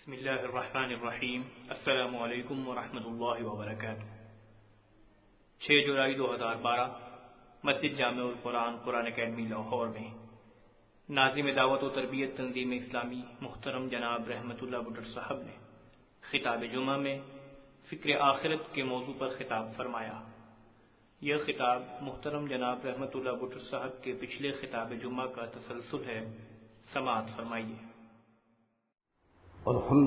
بسم اللہ الرحمن الرحیم۔ السلام علیکم ورحمۃ اللہ وبرکاتہ۔ 6 جولائی 2012 مسجد جامع القرآن قرآن اکیڈمی لاہور میں ناظم دعوت و تربیت تنظیم اسلامی محترم جناب رحمت اللہ بٹر صاحب نے خطاب جمعہ میں فکر آخرت کے موضوع پر خطاب فرمایا۔ یہ خطاب محترم جناب رحمت اللہ بٹر صاحب کے پچھلے خطاب جمعہ کا تسلسل ہے، سماعت فرمائیے۔ الحمد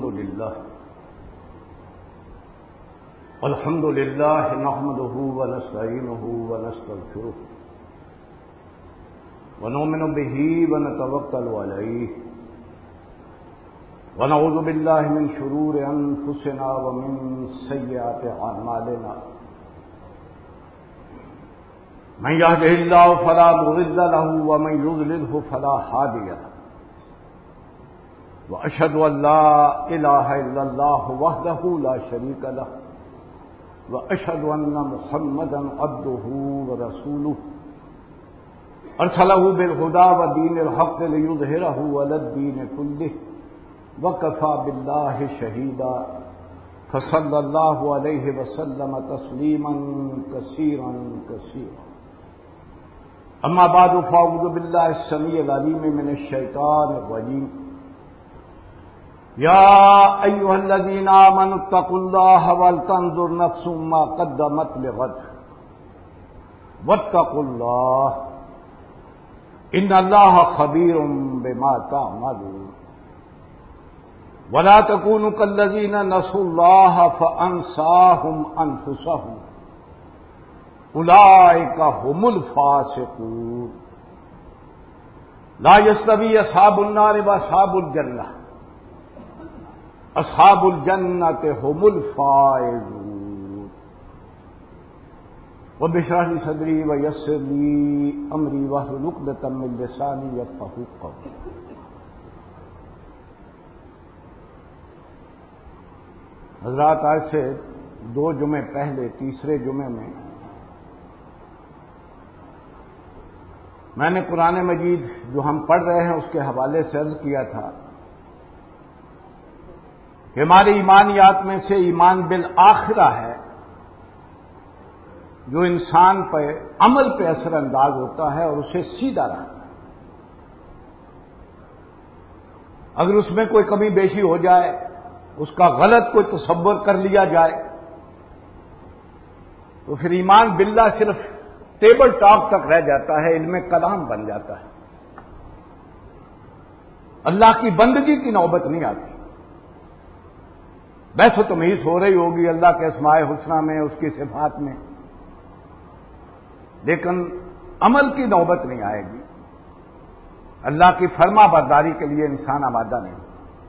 للہ نحمده ونستعینه ونستغفره ونؤمن به ونتوکل علیہ ونعوذ باللہ من شرور انفسنا ومن سیئات اعمالنا من یهده اللہ فلا مضل له ومن یضلله فلا هادی له وأشهد أن لا إله إلا الله وحده لا شريك له وأشهد أن محمدا عبده ورسوله أرسله بالهدى ودين الحق ليظهره على الدين كله وكفى بالله شهيدا فصلى الله عليه وسلم تسليما كثيرا كثيرا أما بعد فأعوذ بالله السميع العليم من الشيطان الرجيم یا ایھا الذین آمنوا اتقوا اللہ ولتنظر نفس ما قدمت لغد واتقوا اللہ ان اللہ خبیر بما تعملون ولا تکونوا کالذین نسوا اللہ فانساهم انفسهم اولئک هم الفاسقون لا یستوی اصحاب النار واصحاب الجنہ اصحاب الجنت هم الفائزون رب اشرح لي صدري ويسر لي امري واحلل عقدة من لساني يفقهوا قولي۔ حضرات، آج سے 2 جمعے پہلے تیسرے جمعے میں میں نے قرآن مجید جو ہم پڑھ رہے ہیں اس کے حوالے سے عرض کیا تھا کہ ہمارے ایمانیات میں سے ایمان بالآخرہ ہے جو انسان پہ عمل پہ اثر انداز ہوتا ہے اور اسے سیدھا رکھتا ہے۔ اگر اس میں کوئی کمی بیشی ہو جائے، اس کا غلط کوئی تصور کر لیا جائے، تو پھر ایمان باللہ صرف ٹیبل ٹاک تک رہ جاتا ہے، علم کلام بن جاتا ہے، اللہ کی بندگی کی نوبت نہیں آتی۔ بحث و تمیز ہو رہی ہوگی اللہ کے اسماء حسنہ میں، اس کی صفات میں، لیکن عمل کی نوبت نہیں آئے گی۔ اللہ کی فرما برداری کے لیے انسان آمادہ نہیں۔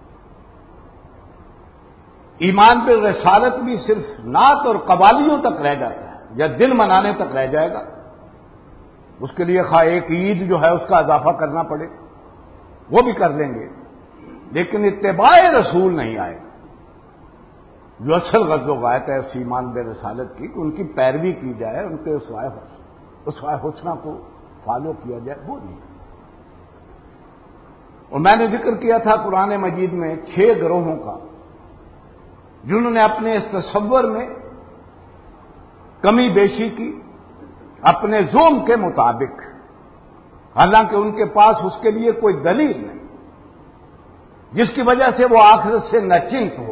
ایمان بالرسالت بھی صرف نعت اور قوالیوں تک رہ جاتا ہے یا دن منانے تک رہ جائے گا۔ اس کے لیے خواہ ایک عید جو ہے اس کا اضافہ کرنا پڑے، وہ بھی کر لیں گے، لیکن اتباع رسول نہیں آئے گا۔ جو اصل غرض و غایت ہے اس ایمان بے رسالت کی کہ ان کی پیروی کی جائے، ان کے اسوائے حسنہ کو فالو کیا جائے، وہ نہیں۔ اور میں نے ذکر کیا تھا قرآن مجید میں 6 گروہوں کا جنہوں نے اپنے اس تصور میں کمی بیشی کی اپنے ذوق کے مطابق، حالانکہ ان کے پاس اس کے لیے کوئی دلیل نہیں جس کی وجہ سے وہ آخرت سے ناچنت ہو۔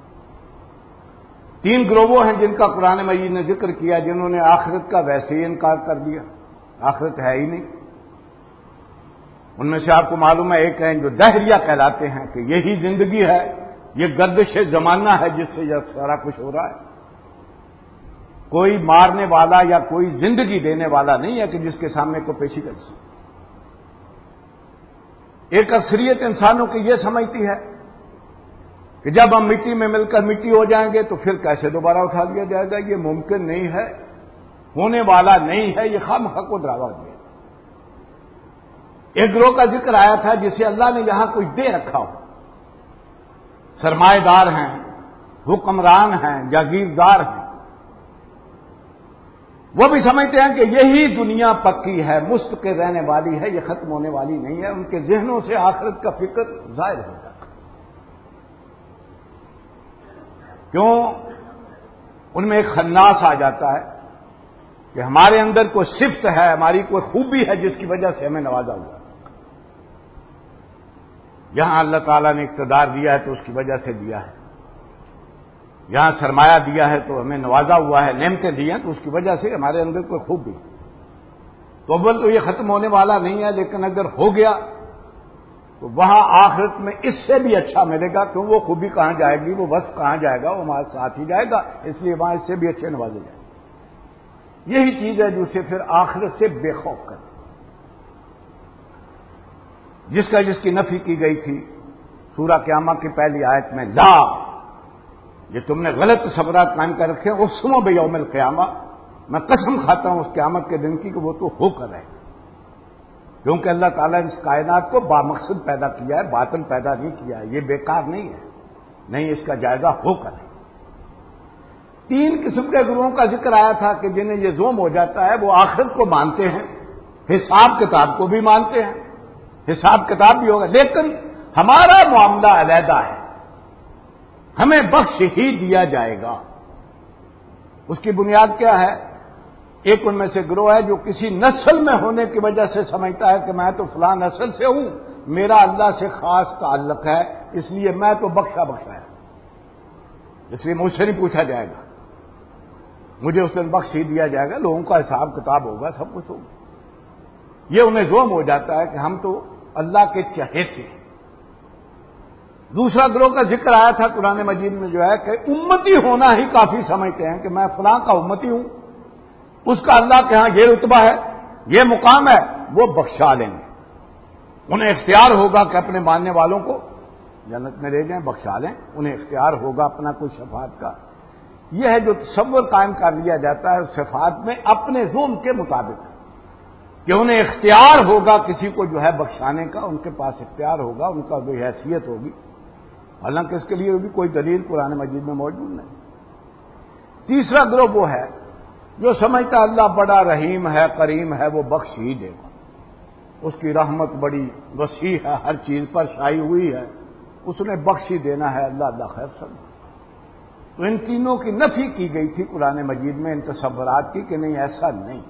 3 گروہ ہیں جن کا قرآن مجید نے ذکر کیا، جنہوں نے آخرت کا ویسے ہی انکار کر دیا، آخرت ہے ہی نہیں۔ ان میں سے آپ کو معلوم ہے ایک ہیں جو دہریہ کہلاتے ہیں کہ یہی زندگی ہے، یہ گردش زمانہ ہے جس سے یہ سارا کچھ ہو رہا ہے، کوئی مارنے والا یا کوئی زندگی دینے والا نہیں ہے کہ جس کے سامنے کو پیشی کر سکے۔ ایک اکثریت انسانوں کی یہ سمجھتی ہے کہ جب ہم مٹی میں مل کر مٹی ہو جائیں گے تو پھر کیسے دوبارہ اٹھا لیا جائے گا، یہ ممکن نہیں ہے، ہونے والا نہیں ہے، یہ خواہ کو ڈراوا دیا۔ ایک گروہ کا ذکر آیا تھا جسے اللہ نے یہاں کچھ دے رکھا ہو، سرمایہ دار ہیں، حکمران ہیں، جاگیردار ہیں، وہ بھی سمجھتے ہیں کہ یہی دنیا پکی ہے، مستقر رہنے والی ہے، یہ ختم ہونے والی نہیں ہے۔ ان کے ذہنوں سے آخرت کا فکر ظاہر ہو جاتا ہے۔ کیوں؟ ان میں ایک خناس آ جاتا ہے کہ ہمارے اندر کوئی صفت ہے، ہماری کوئی خوبی ہے جس کی وجہ سے ہمیں نوازا ہوا ہے۔ یہاں اللہ تعالیٰ نے اقتدار دیا ہے تو اس کی وجہ سے دیا ہے، یہاں سرمایہ دیا ہے تو ہمیں نوازا ہوا ہے، نعمتیں دی ہیں تو اس کی وجہ سے ہمارے اندر کوئی خوبی۔ تو اول تو یہ ختم ہونے والا نہیں ہے، لیکن اگر ہو گیا تو وہاں آخرت میں اس سے بھی اچھا ملے گا، کیوں؟ وہ خوبی کہاں جائے گی، وہ وصف کہاں جائے گا، وہ ہمارے ساتھ ہی جائے گا، اس لیے وہاں اس سے بھی اچھے نوازے جائیں۔ یہی چیز ہے جو اسے پھر آخرت سے بے خوف کرے، جس کی نفی کی گئی تھی سورہ قیامہ کی پہلی آیت میں، لا، یہ تم نے غلط تصورات قائم کر رکھے ہیں، اقسم بیوم القیامہ، میں قسم کھاتا ہوں اس قیامت کے دن کی کہ وہ تو ہو کر رہے، کیونکہ اللہ تعالیٰ نے اس کائنات کو بامقصد پیدا کیا ہے، باطل پیدا نہیں کیا ہے، یہ بیکار نہیں ہے، نہیں، اس کا جائزہ ہو کر ہے۔ 3 قسم کے گروہوں کا ذکر آیا تھا کہ جنہیں یہ زوم ہو جاتا ہے، وہ آخرت کو مانتے ہیں، حساب کتاب کو بھی مانتے ہیں، حساب کتاب بھی ہوگا، لیکن ہمارا معاملہ علیحدہ ہے، ہمیں بخش ہی دیا جائے گا۔ اس کی بنیاد کیا ہے؟ ایک ان میں سے گروہ ہے جو کسی نسل میں ہونے کی وجہ سے سمجھتا ہے کہ میں تو فلاں نسل سے ہوں، میرا اللہ سے خاص تعلق ہے، اس لیے میں تو بخشا ہے، اس لیے مجھ سے نہیں پوچھا جائے گا، مجھے اس دن بخش ہی دیا جائے گا، لوگوں کا حساب کتاب ہوگا، سب کچھ ہوگا۔ یہ انہیں زوم ہو جاتا ہے کہ ہم تو اللہ کے چہیتے ہیں۔ دوسرا گروہ کا ذکر آیا تھا قرآن مجید میں جو ہے کہ امتی ہونا ہی کافی سمجھتے ہیں کہ میں فلاں کا امتی ہوں، اس کا اللہ کے ہاں یہ رتبہ ہے، یہ مقام ہے، وہ بخشا لیں گے، انہیں اختیار ہوگا کہ اپنے ماننے والوں کو جنت میں لے جائیں، بخشا لیں، انہیں اختیار ہوگا اپنا کوئی شفاعت کا۔ یہ ہے جو تصور قائم کر لیا جاتا ہے صفات میں اپنے ظلم کے مطابق، کہ انہیں اختیار ہوگا کسی کو جو ہے بخشانے کا، ان کے پاس اختیار ہوگا، ان کا کوئی حیثیت ہوگی، حالانکہ اس کے لیے بھی کوئی دلیل قرآن مجید میں موجود نہیں۔ تیسرا گروہ وہ ہے جو سمجھتا اللہ بڑا رحیم ہے، کریم ہے، وہ بخش ہی دے گا، اس کی رحمت بڑی وسیع ہے، ہر چیز پر چھائی ہوئی ہے، اس نے بخش ہی دینا ہے، اللہ خیر سمجھ۔ تو ان تینوں کی نفی کی گئی تھی قرآن مجید میں ان تصورات کی کہ نہیں، ایسا نہیں۔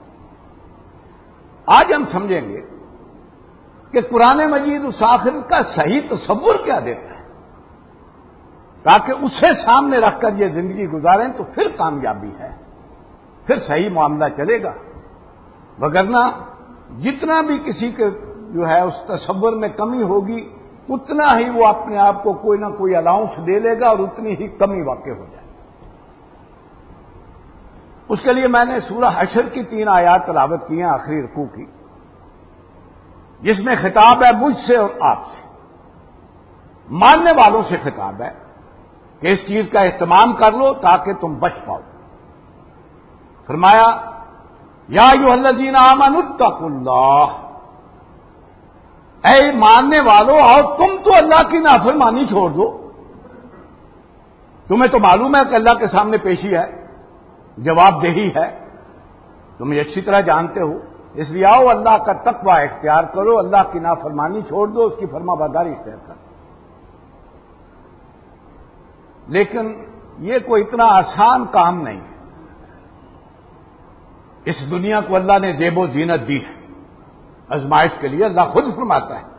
آج ہم سمجھیں گے کہ قرآن مجید اس آخرت کا صحیح تصور کیا دیتا ہے، تاکہ اسے سامنے رکھ کر یہ زندگی گزاریں تو پھر کامیابی ہے، پھر صحیح معاملہ چلے گا، وگرنہ جتنا بھی کسی کے جو ہے اس تصور میں کمی ہوگی، اتنا ہی وہ اپنے آپ کو کوئی نہ کوئی الاؤنس دے لے گا اور اتنی ہی کمی واقع ہو جائے گی۔ اس کے لیے میں نے سورہ حشر کی 3 آیات تلاوت کی ہیں، آخری رکوع کی، جس میں خطاب ہے مجھ سے اور آپ سے، ماننے والوں سے خطاب ہے کہ اس چیز کا اہتمام کر لو تاکہ تم بچ پاؤ۔ فرمایا یا ایھا الذین آمنوا اتقوا اللہ، اے ماننے والو اور تم تو اللہ کی نافرمانی چھوڑ دو، تمہیں تو معلوم ہے کہ اللہ کے سامنے پیشی ہے، جواب دہی ہے، تم یہ اچھی طرح جانتے ہو، اس لیے آؤ اللہ کا تقوی اختیار کرو، اللہ کی نافرمانی چھوڑ دو، اس کی فرما برداری اختیار کرو۔ لیکن یہ کوئی اتنا آسان کام نہیں ہے۔ اس دنیا کو اللہ نے زیب و زینت دی ہے آزمائش کے لیے، اللہ خود فرماتا ہے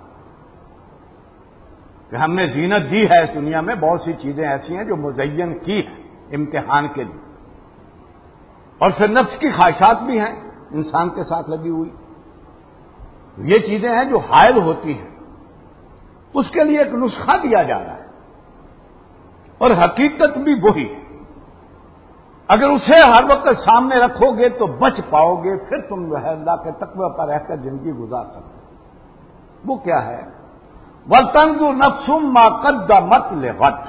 کہ ہم نے زینت دی ہے اس دنیا میں، بہت سی چیزیں ایسی ہیں جو مزین کی ہیں امتحان کے لیے، اور پھر نفس کی خواہشات بھی ہیں انسان کے ساتھ لگی ہوئی، یہ چیزیں ہیں جو حائل ہوتی ہیں، اس کے لیے ایک نسخہ دیا جا رہا ہے، اور حقیقت بھی وہی ہے۔ اگر اسے ہر وقت سامنے رکھو گے تو بچ پاؤ گے، پھر تم جو ہے اللہ کے تقوی پر رہ کر زندگی گزار سکتے ہو۔ وہ کیا ہے؟ وَلْتَنظُرْ نَفْسٌ مَا قَدَّمَتْ لِغَدٍ،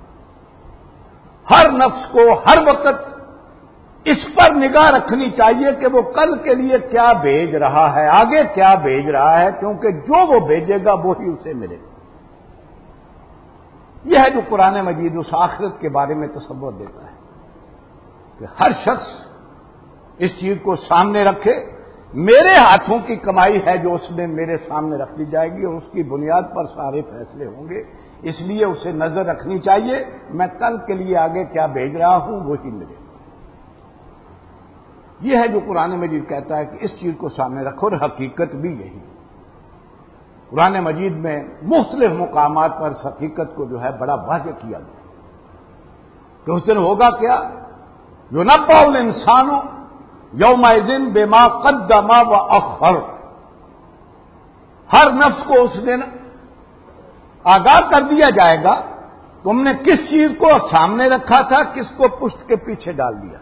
ہر نفس کو ہر وقت اس پر نگاہ رکھنی چاہیے کہ وہ کل کے لیے کیا بھیج رہا ہے، آگے کیا بھیج رہا ہے، کیونکہ جو وہ بھیجے گا وہی اسے ملے گا۔ یہ ہے جو قرآن مجید اس آخرت کے بارے میں تصور دیتا ہے کہ ہر شخص اس چیز کو سامنے رکھے، میرے ہاتھوں کی کمائی ہے جو اس نے میرے سامنے رکھ دی جائے گی، اور اس کی بنیاد پر سارے فیصلے ہوں گے۔ اس لیے اسے نظر رکھنی چاہیے، میں کل کے لیے آگے کیا بھیج رہا ہوں وہی ملے. یہ ہے جو قرآن مجید کہتا ہے کہ اس چیز کو سامنے رکھو، اور حقیقت بھی یہی. قرآن مجید میں مختلف مقامات پر اس حقیقت کو جو ہے بڑا واضح کیا گیا کہ اس دن ہوگا کیا، یُنَبَّأُ الْإِنسَانُ یومئذ بما قدم وأخر. ہر نفس کو اس دن آگاہ کر دیا جائے گا تم نے کس چیز کو سامنے رکھا تھا، کس کو پشت کے پیچھے ڈال دیا،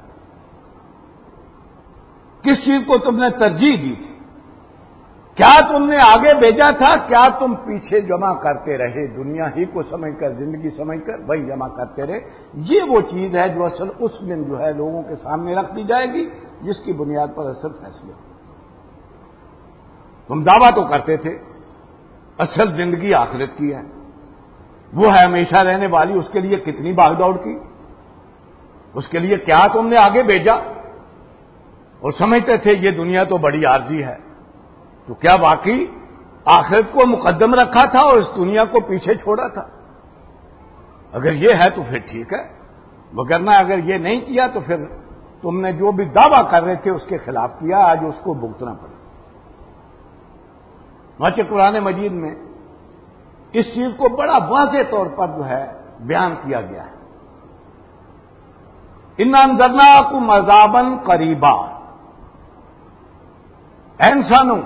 کس چیز کو تم نے ترجیح دی تھی، کیا تم نے آگے بھیجا تھا، کیا تم پیچھے جمع کرتے رہے، دنیا ہی کو سمجھ کر، زندگی سمجھ کر وہی جمع کرتے رہے. یہ وہ چیز ہے جو اصل اس دن جو ہے لوگوں کے سامنے رکھ دی جائے گی، جس کی بنیاد پر اصل فیصلے. تم دعویٰ تو کرتے تھے اصل زندگی آخرت کی ہے، وہ ہے ہمیشہ رہنے والی، اس کے لیے کتنی بھاگ دوڑ کی، اس کے لیے کیا تم نے آگے بھیجا، اور سمجھتے تھے یہ دنیا تو بڑی عارضی ہے. تو کیا واقعی آخرت کو مقدم رکھا تھا اور اس دنیا کو پیچھے چھوڑا تھا؟ اگر یہ ہے تو پھر ٹھیک ہے، وگرنہ اگر یہ نہیں کیا تو پھر تم نے جو بھی دعویٰ کر رہے تھے اس کے خلاف کیا، آج اس کو بھگتنا پڑے. مچ قرآن مجید میں اس چیز کو بڑا واضح طور پر جو ہے بیان کیا گیا ہے. اِنَّا أَنذَرْنَاكُمْ عَذَابًا قَرِيبًا. اے انسانوں،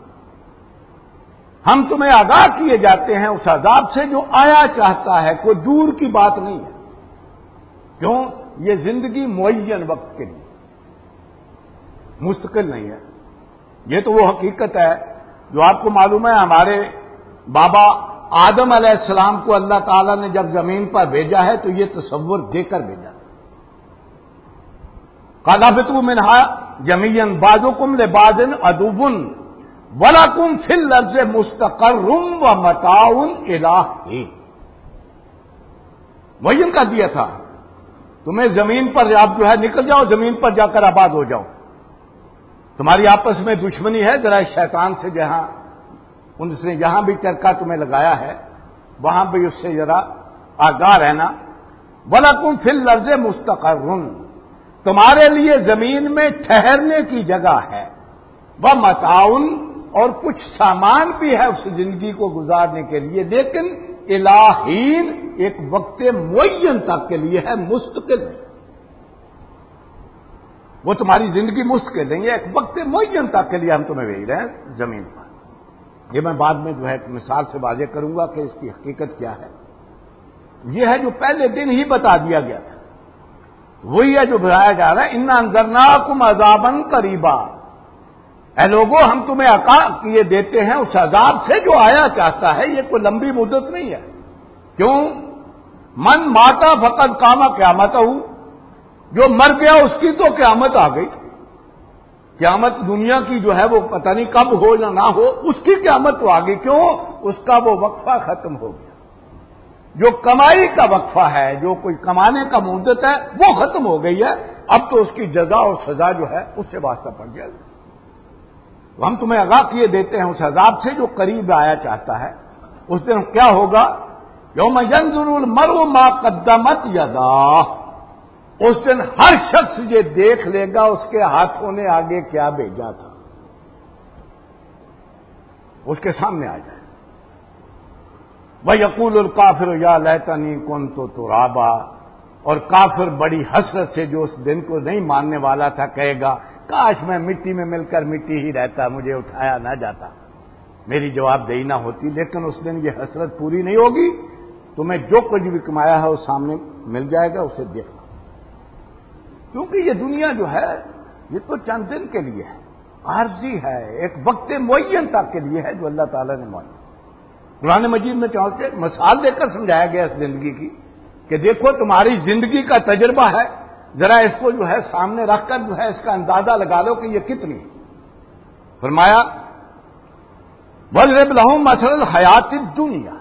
ہم تمہیں آگاہ کیے جاتے ہیں اس عذاب سے جو آیا چاہتا ہے، کوئی دور کی بات نہیں ہے. کیوں؟ یہ زندگی معین وقت کے لیے مستقل نہیں ہے. یہ تو وہ حقیقت ہے جو آپ کو معلوم ہے. ہمارے بابا آدم علیہ السلام کو اللہ تعالیٰ نے جب زمین پر بھیجا ہے تو یہ تصور دے کر بھیجا. قَالَ اهْبِطُوا مِنْهَا جَمِيعًا بَعْضُكُمْ لِبَعْضٍ عَدُوٌّ وَلَكُمْ فِي الْأَرْضِ مُسْتَقَرٌّ وَمَتَاعٌ إِلَىٰ حِينٍ. معین کر دیا تھا تمہیں زمین پر، آپ جو ہے نکل جاؤ زمین پر جا کر آباد ہو جاؤ. تمہاری آپس میں دشمنی ہے، ذرا شیطان سے جہاں ان سے جہاں بھی چرکا تمہیں لگایا ہے وہاں بھی اس سے ذرا آگاہ رہنا. وَلَكُمْ فِي الْأَرْضِ مُسْتَقَرٌّ، تمہارے لیے زمین میں ٹھہرنے کی جگہ ہے، وَمَتَاعٌ، اور کچھ سامان بھی ہے اس زندگی کو گزارنے کے لیے، لیکن إِلَىٰ حِينٍ، ایک وقت معین تک کے لیے ہے، مستقل نہیں. وہ تمہاری زندگی مستقل نہیں ہے، ایک وقت معین تک کے لیے ہم تمہیں بھیج رہے ہیں زمین پر. یہ میں بعد میں جو ہے مثال سے واضح کروں گا کہ اس کی حقیقت کیا ہے. یہ ہے جو پہلے دن ہی بتا دیا گیا تھا، وہی ہے جو بتایا جا رہا ہے. اِنَّا أَنذَرْنَاكُمْ عَذَابًا قَرِيبًا. اے لوگوں، ہم تمہیں آگاہ کیے دیتے ہیں اس عذاب سے جو آیا چاہتا ہے. یہ کوئی لمبی مدت نہیں ہے. کیوں؟ من ماتا فقد قام قیامتہ، جو مر گیا اس کی تو قیامت آ گئی. قیامت دنیا کی جو ہے وہ پتہ نہیں کب ہو یا نہ ہو، اس کی قیامت تو آ گئی. کیوں؟ اس کا وہ وقفہ ختم ہو گیا. جو کمائی کا وقفہ ہے، جو کوئی کمانے کا مدت ہے، وہ ختم ہو گئی ہے. اب تو اس کی جزا اور سزا جو ہے اس سے واسطہ پڑ گیا. ہم تمہیں آگاہ کیے دیتے ہیں اس عذاب سے جو قریب آیا چاہتا ہے. اس دن کیا ہوگا؟ یوم ینظر المرء ما قدمت یداہ. اس دن ہر شخص یہ دیکھ لے گا اس کے ہاتھوں نے آگے کیا بھیجا تھا، اس کے سامنے آ جائے. وَيَقُولُ الْكَافِرُ يَا لَيْتَنِي كُنتُ تُرَابًا. اور کافر بڑی حسرت سے جو اس دن کو نہیں ماننے والا تھا کہے گا، کاش میں مٹی میں مل کر مٹی ہی رہتا، مجھے اٹھایا نہ جاتا، میری جواب دہی نہ ہوتی. لیکن اس دن یہ حسرت پوری نہیں ہوگی. تمہیں جو کچھ بھی کمایا ہے وہ سامنے مل جائے گا، اسے دیکھنا. کیونکہ یہ دنیا جو ہے یہ تو چند دن کے لیے ہے، عارضی ہے، ایک وقت معین تک کے لیے ہے جو اللہ تعالیٰ نے معین. قرآن مجید میں چاہتے مثال دے کر سمجھایا گیا اس زندگی کی کہ دیکھو تمہاری زندگی کا تجربہ ہے، ذرا اس کو جو ہے سامنے رکھ کر جو ہے اس کا اندازہ لگا لو کہ یہ کتنی. فرمایا وَاضْرِبْ لَهُم مَثَلَ الْحَيَاةِ الدُّنْيَا.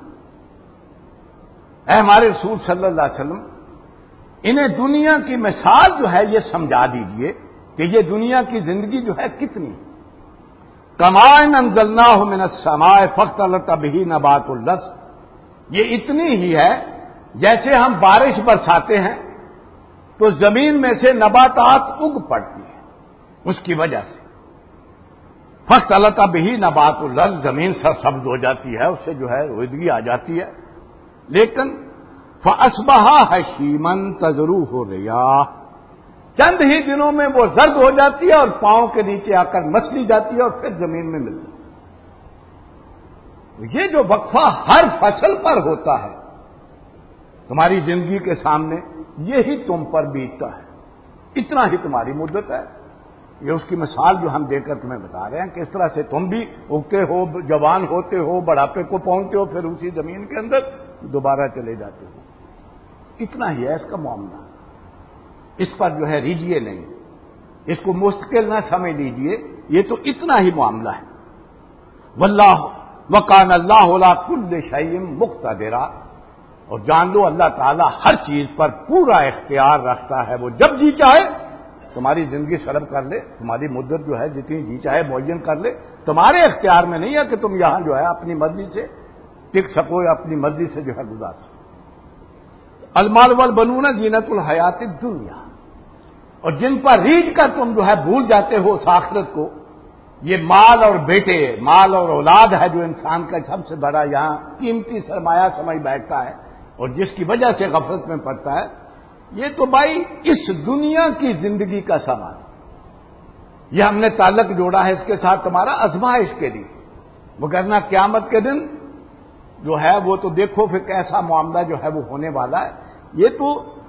اے ہمارے رسول صلی اللہ علیہ وسلم، انہیں دنیا کی مثال جو ہے یہ سمجھا دیجئے کہ یہ دنیا کی زندگی جو ہے کتنی. کَمَاءٍ أَنزَلْنَاهُ مِنَ السَّمَاءِ فَاخْتَلَطَ بِهِ نَبَاتُ الْأَرْضِ. یہ اتنی ہی ہے جیسے ہم بارش برساتے ہیں تو زمین میں سے نباتات اگ پڑتی ہیں اس کی وجہ سے، فاختلط بہ نبات الارض، زمین سرسبز ہو جاتی ہے، اس سے جو ہے رویدگی آ جاتی ہے، لیکن فاصبح حشیما تذروہ الرياح، چند ہی دنوں میں وہ زرد ہو جاتی ہے اور پاؤں کے نیچے آ کر مسلی جاتی ہے اور پھر زمین میں ملتی ہے۔ یہ جو وقفہ ہر فصل پر ہوتا ہے تمہاری زندگی کے سامنے، یہی تم پر بیتتا ہے، اتنا ہی تمہاری مدت ہے۔ یہ اس کی مثال جو ہم دے کر تمہیں بتا رہے ہیں کہ اس طرح سے تم بھی اگتے ہو، جوان ہوتے ہو، بڑھاپے کو پہنچتے ہو، پھر اسی زمین کے اندر دوبارہ چلے جاتے ہو، اتنا ہی ہے اس کا معاملہ۔ اس پر جو ہے ریجیے نہیں، اس کو مستقل نہ سمجھ لیجیے، یہ تو اتنا ہی معاملہ ہے۔ واللہ وکان اللہ علی کل شیء مقتدرا، اور جان لو اللہ تعالیٰ ہر چیز پر پورا اختیار رکھتا ہے، وہ جب جی چاہے تمہاری زندگی سرب کر لے، تمہاری مدت جو ہے جتنی جی چاہے معین کر لے، تمہارے اختیار میں نہیں ہے کہ تم یہاں جو ہے اپنی مرضی سے ٹک سکو یا اپنی مرضی سے جو ہے گزار سکو۔ المال والبنون زینت الحیات الدنیا، اور جن پر ریجھ کر تم جو ہے بھول جاتے ہو اس آخرت کو، یہ مال اور بیٹے، مال اور اولاد ہے جو انسان کا سب سے بڑا یہاں قیمتی سرمایہ سمجھ بیٹھتا ہے اور جس کی وجہ سے غفلت میں پڑتا ہے۔ یہ تو بھائی اس دنیا کی زندگی کا سامان، یہ ہم نے تعلق جوڑا ہے اس کے ساتھ تمہارا آزمائش کے لیے، وگرنہ قیامت کے دن جو ہے وہ تو دیکھو پھر کیسا معاملہ جو ہے وہ ہونے والا ہے۔ یہ تو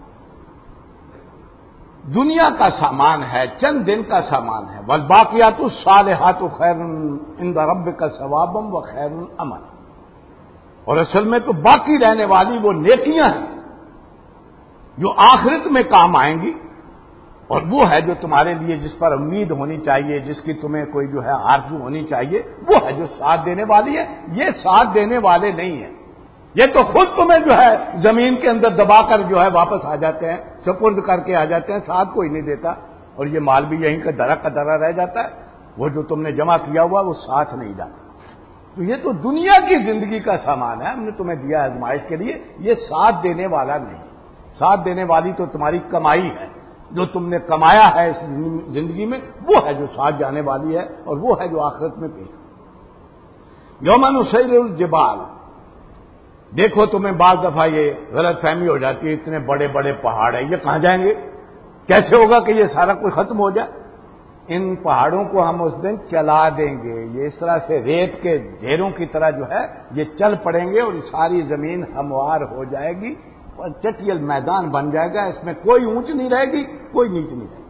دنیا کا سامان ہے، چند دن کا سامان ہے۔ والباقیات الصالحات خیر عند ربک ثوابا وخیر املا، اور اصل میں تو باقی رہنے والی وہ نیکیاں ہیں جو آخرت میں کام آئیں گی، اور وہ ہے جو تمہارے لیے جس پر امید ہونی چاہیے، جس کی تمہیں کوئی جو ہے آرزو ہونی چاہیے، وہ ہے جو ساتھ دینے والی ہے۔ یہ ساتھ دینے والے نہیں ہیں، یہ تو خود تمہیں جو ہے زمین کے اندر دبا کر جو ہے واپس آ جاتے ہیں، سپرد کر کے آ جاتے ہیں، ساتھ کوئی نہیں دیتا، اور یہ مال بھی یہیں کا درا رہ جاتا ہے، وہ جو تم نے جمع کیا ہوا وہ ساتھ نہیں جاتا۔ تو یہ تو دنیا کی زندگی کا سامان ہے، ہم نے تمہیں دیا آزمائش کے لیے، یہ ساتھ دینے والا نہیں۔ ساتھ دینے والی تو تمہاری کمائی ہے، جو تم نے کمایا ہے اس زندگی میں، وہ ہے جو ساتھ جانے والی ہے، اور وہ ہے جو آخرت میں پیش۔ یوم نسیر الجبال، دیکھو تمہیں بعض دفعہ یہ غلط فہمی ہو جاتی ہے، اتنے بڑے بڑے پہاڑ ہیں، یہ کہاں جائیں گے؟ کیسے ہوگا کہ یہ سارا کچھ ختم ہو جائے؟ ان پہاڑوں کو ہم اس دن چلا دیں گے، یہ اس طرح سے ریت کے ڈھیروں کی طرح جو ہے یہ چل پڑیں گے، اور ساری زمین ہموار ہو جائے گی اور چٹیل میدان بن جائے گا، اس میں کوئی اونچ نہیں رہے گی، کوئی نیچ نہیں رہے گی۔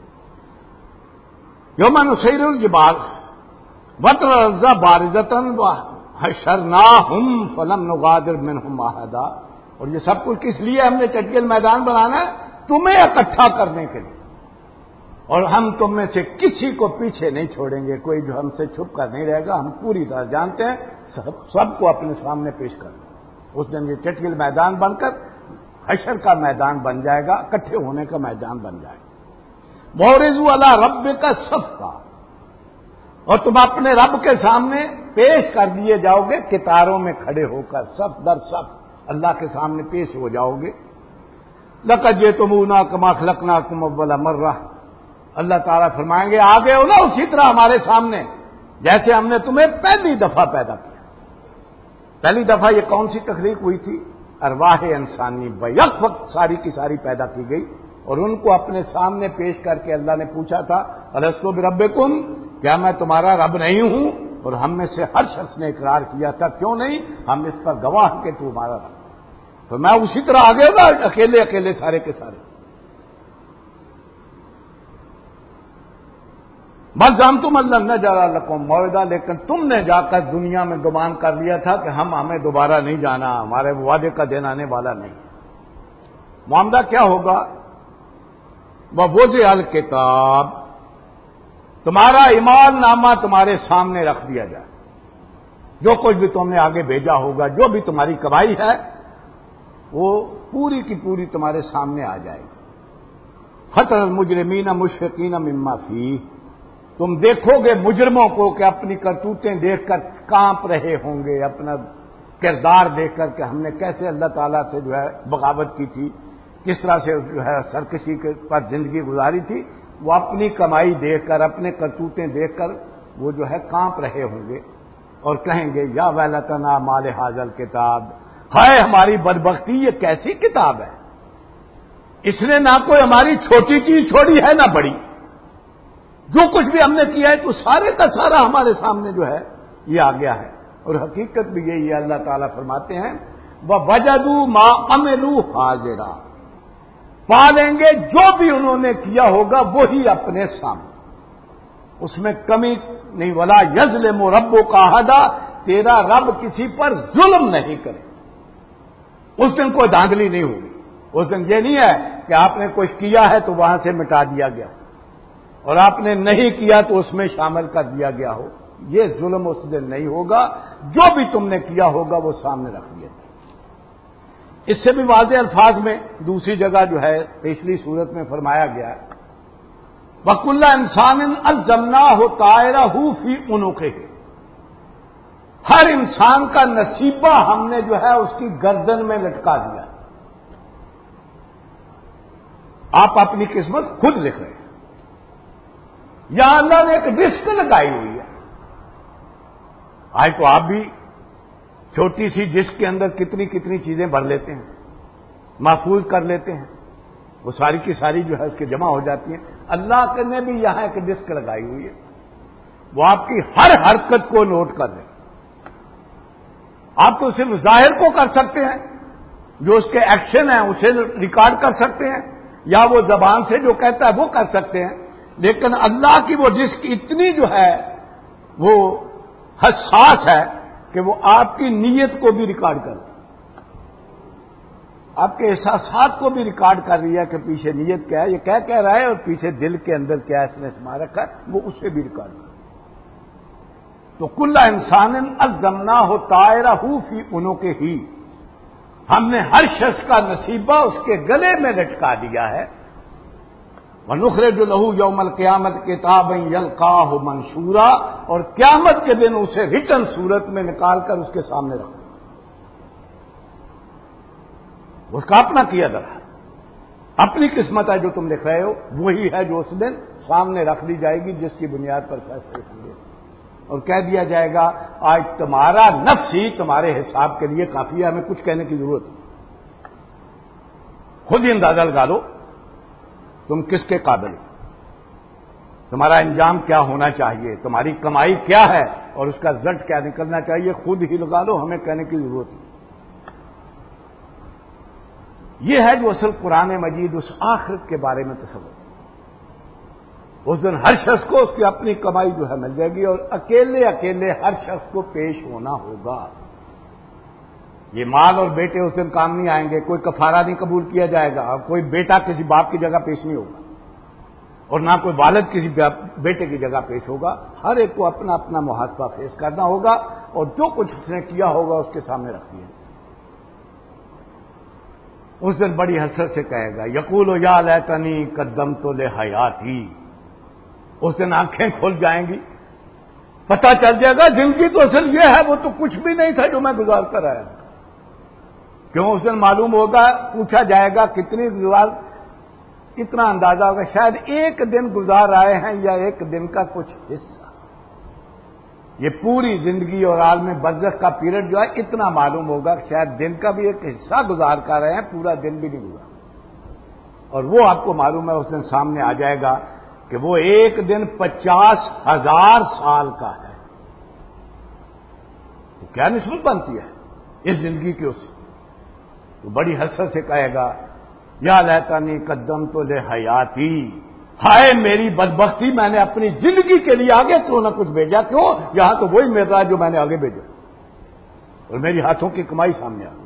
یوم نسیر الجبال وترى الارض بارزة وحشرناهم فلم نغادر منهم احدا، اور یہ سب کچھ کس لیے ہم نے چٹیل میدان بنانا ہے؟ تمہیں اکٹھا کرنے کے لیے، اور ہم تم میں سے کسی کو پیچھے نہیں چھوڑیں گے، کوئی جو ہم سے چھپ کر نہیں رہے گا، ہم پوری طرح جانتے ہیں، سب کو اپنے سامنے پیش کر دیں۔ اس دن یہ چٹیل میدان بن کر حشر کا میدان بن جائے گا، اکٹھے ہونے کا میدان بن جائے گا۔ وَعُرِضُوا عَلَىٰ رَبِّكَ صَفًّا، اور تم اپنے رب کے سامنے پیش کر دیے جاؤ گے کتاروں میں کھڑے ہو کر، صف در صف اللہ کے سامنے پیش ہو جاؤ گے۔ لَقَدْ جِئْتُمُونَا كَمَا خَلَقْنَاكُمْ أَوَّلَ مَرَّةٍ، اللہ تعالیٰ فرمائیں گے آ گئے ہو نا اسی طرح ہمارے سامنے جیسے ہم نے تمہیں پہلی دفعہ پیدا کیا۔ پہلی دفعہ یہ کون سی تخلیق ہوئی تھی؟ ارواح انسانی بیک وقت ساری کی ساری پیدا کی گئی، اور ان کو اپنے سامنے پیش کر کے اللہ نے پوچھا تھا الستو بربکم، کیا میں تمہارا رب نہیں ہوں؟ اور ہم میں سے ہر شخص نے اقرار کیا تھا کیوں نہیں، ہم اس پر گواہ کہ تو ہمارا رب۔ تو میں اسی طرح آگے ہوگا اکیلے اکیلے سارے کے سارے۔ بس زعمتم ان لن نجعل لکم موعدا، لیکن تم نے جا کر دنیا میں گمان کر لیا تھا کہ ہمیں دوبارہ نہیں جانا، ہمارے وعدے کا دن آنے والا نہیں۔ معاملہ کیا ہوگا؟ وَوُضِعَ الْكِتَابُ، تمہارا ایمان نامہ تمہارے سامنے رکھ دیا جائے، جو کچھ بھی تم نے آگے بھیجا ہوگا، جو بھی تمہاری کمائی ہے وہ پوری کی پوری تمہارے سامنے آ جائے گی۔ خطر المجرمین مشفقین مما فیہ، تم دیکھو گے مجرموں کو کہ اپنی کرتوتیں دیکھ کر کانپ رہے ہوں گے، اپنا کردار دیکھ کر کہ ہم نے کیسے اللہ تعالیٰ سے جو ہے بغاوت کی تھی، کس طرح سے جو ہے سرکشی کے پر زندگی گزاری تھی، وہ اپنی کمائی دیکھ کر، اپنے کرتوتیں دیکھ کر وہ جو ہے کانپ رہے ہوں گے اور کہیں گے یا ویلتنا مال ھذا الکتاب، ہائے ہماری بدبختی، یہ کیسی کتاب ہے، اس نے نہ کوئی ہماری چھوٹی چیز چھوڑی ہے نہ بڑی، جو کچھ بھی ہم نے کیا ہے تو سارے کا سارا ہمارے سامنے جو ہے یہ آ گیا ہے۔ اور حقیقت بھی یہی ہے، اللہ تعالیٰ فرماتے ہیں وَوَجَدُوا مَا عَمِلُوا حَاضِرًا، پا لیں گے جو بھی انہوں نے کیا ہوگا وہی اپنے سامنے، اس میں کمی نہیں، وَلَا يَظْلِمُ رَبُّكَ أَحَدًا، تیرا رب کسی پر ظلم نہیں کرے، اس دن کوئی دھاندلی نہیں ہوگی، اس دن یہ نہیں ہے کہ آپ نے کچھ کیا ہے تو وہاں سے مٹا دیا گیا اور آپ نے نہیں کیا تو اس میں شامل کر دیا گیا ہو، یہ ظلم اس دن نہیں ہوگا، جو بھی تم نے کیا ہوگا وہ سامنے رکھ دیا جائے۔ اس سے بھی واضح الفاظ میں دوسری جگہ جو ہے پچھلی صورت میں فرمایا گیا ہے وَكُلَّ إِنسَانٍ أَلْزَمْنَاهُ طَائِرَهُ فِي عُنُقِهِ، ہر انسان کا نصیبہ ہم نے جو ہے اس کی گردن میں لٹکا دیا۔ آپ اپنی قسمت خود لکھ رہے ہیں، یہاں اللہ نے ایک ڈسک لگائی ہوئی ہے۔ آج تو آپ بھی چھوٹی سی ڈسک کے اندر کتنی کتنی چیزیں بھر لیتے ہیں، محفوظ کر لیتے ہیں، وہ ساری کی ساری جو ہے اس کے جمع ہو جاتی ہیں۔ اللہ نے بھی یہاں ایک ڈسک لگائی ہوئی ہے، وہ آپ کی ہر حرکت کو نوٹ کر رہے ہیں۔ آپ تو صرف ظاہر کو کر سکتے ہیں، جو اس کے ایکشن ہیں اسے ریکارڈ کر سکتے ہیں، یا وہ زبان سے جو کہتا ہے وہ کر سکتے ہیں، لیکن اللہ کی وہ ڈسک اتنی جو ہے وہ حساس ہے کہ وہ آپ کی نیت کو بھی ریکارڈ کر رہی ہے، آپ کے احساسات کو بھی ریکارڈ کر رہی ہے کہ پیچھے نیت کیا ہے، یہ کہہ رہا ہے، اور پیچھے دل کے اندر کیا اس نے سما رکھا ہے وہ اسے بھی ریکارڈ کر رہی ہے۔ تو کل انسان الزمناہ طائرہ فی عنقہ، ہم نے ہر شخص کا نصیبہ اس کے گلے میں لٹکا دیا ہے۔ وَنُخْرِجُ لَهُ يَوْمَ الْقِيَامَةِ كِتَابًا يَلْقَاهُ مَنشُورًا، اور قیامت کے دن اسے ریٹن صورت میں نکال کر اس کے سامنے رکھو، اس کا اپنا کیا درا اپنی قسمت ہے جو تم لکھ رہے ہو، وہی ہے جو اس دن سامنے رکھ دی جائے گی، جس کی بنیاد پر فیصلے ہوں گے، اور کہہ دیا جائے گا آج تمہارا نفس ہی تمہارے حساب کے لیے کافی ہے، ہمیں کچھ کہنے کی ضرورت نہیں، خود ہی اندازہ لگا لو تم کس کے قابل ہو، تمہارا انجام کیا ہونا چاہیے، تمہاری کمائی کیا ہے اور اس کا رزلٹ کیا نکلنا چاہیے، خود ہی لگا لو، ہمیں کہنے کی ضرورت نہیں۔ یہ ہے جو اصل قرآن مجید اس آخرت کے بارے میں تصور، اس دن ہر شخص کو اس کی اپنی کمائی جو ہے مل جائے گی، اور اکیلے اکیلے ہر شخص کو پیش ہونا ہوگا۔ یہ مال اور بیٹے اس دن کام نہیں آئیں گے، کوئی کفارہ نہیں قبول کیا جائے گا، اور کوئی بیٹا کسی باپ کی جگہ پیش نہیں ہوگا، اور نہ کوئی والد کسی بیٹے کی جگہ پیش ہوگا، ہر ایک کو اپنا اپنا محاسبہ پیش کرنا ہوگا، اور جو کچھ اس نے کیا ہوگا اس کے سامنے رکھ دیا۔ اس دن بڑی حسرت سے کہے گا یقول یا لیتنی قدمت لحیاتی، اس دن آنکھیں کھل جائیں گی، پتہ چل جائے گا زندگی تو اصل یہ ہے، وہ تو کچھ بھی نہیں تھا جو میں گزار کر آیا۔ کیوں اس دن معلوم ہوگا، پوچھا جائے گا کتنی گزار، اتنا اندازہ ہوگا شاید ایک دن گزار آئے ہیں یا ایک دن کا کچھ حصہ، یہ پوری زندگی اور عالم برزخ کا پیریڈ جو ہے اتنا معلوم ہوگا، شاید دن کا بھی ایک حصہ گزار کر رہے ہیں، پورا دن بھی نہیں گزار، اور وہ آپ کو معلوم ہے اس دن سامنے آ جائے گا کہ وہ ایک دن 50,000 سال کا ہے، تو کیا نسبت بنتی ہے اس زندگی کی، اس تو بڑی حسرت سے کہے گا یا لیتنی قدمت لحیاتی، ہائے میری بدبختی، میں نے اپنی زندگی کے لیے آگے کیوں نہ کچھ بھیجا، کیوں یہاں تو وہی مل رہا ہے جو میں نے آگے بھیجا، اور میری ہاتھوں کی کمائی سامنے آ گئی۔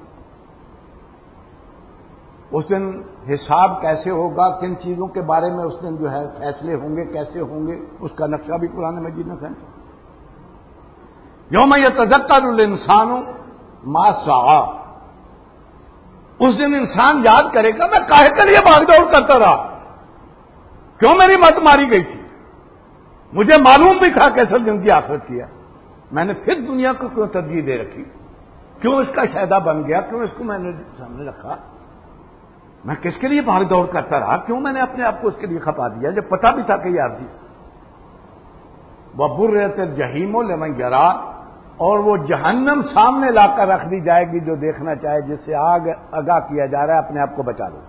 اس دن حساب کیسے ہوگا، کن چیزوں کے بارے میں اس دن جو ہے فیصلے ہوں گے، کیسے ہوں گے، اس کا نقشہ بھی قرآن مجید میں کھینچا۔ یوم یتذکر الانسان ما سعی، اس دن انسان یاد کرے گا میں کاہے کے لیے بھاگ دوڑ کرتا رہا، کیوں میری مت ماری گئی تھی، مجھے معلوم بھی تھا کہ اصل زندگی آخرت کی ہے، میں نے پھر دنیا کو کیوں ترجیح دے رکھی، کیوں اس کا شہدا بن گیا؟ کیوں اس کو میں نے سامنے رکھا؟ میں کس کے لیے بھاگ دوڑ کرتا رہا؟ کیوں میں نے اپنے آپ کو اس کے لیے کھپا دیا جب پتا بھی تھا کہ یہ عارضی؟ وَبُرِّزَتِ الْجَحِیمُ لِمَنْ یَرَىٰ، اور وہ جہنم سامنے لا کر رکھ دی جائے گی جو دیکھنا چاہے، جس سے آگاہ کیا جا رہا ہے اپنے آپ کو بچا لو،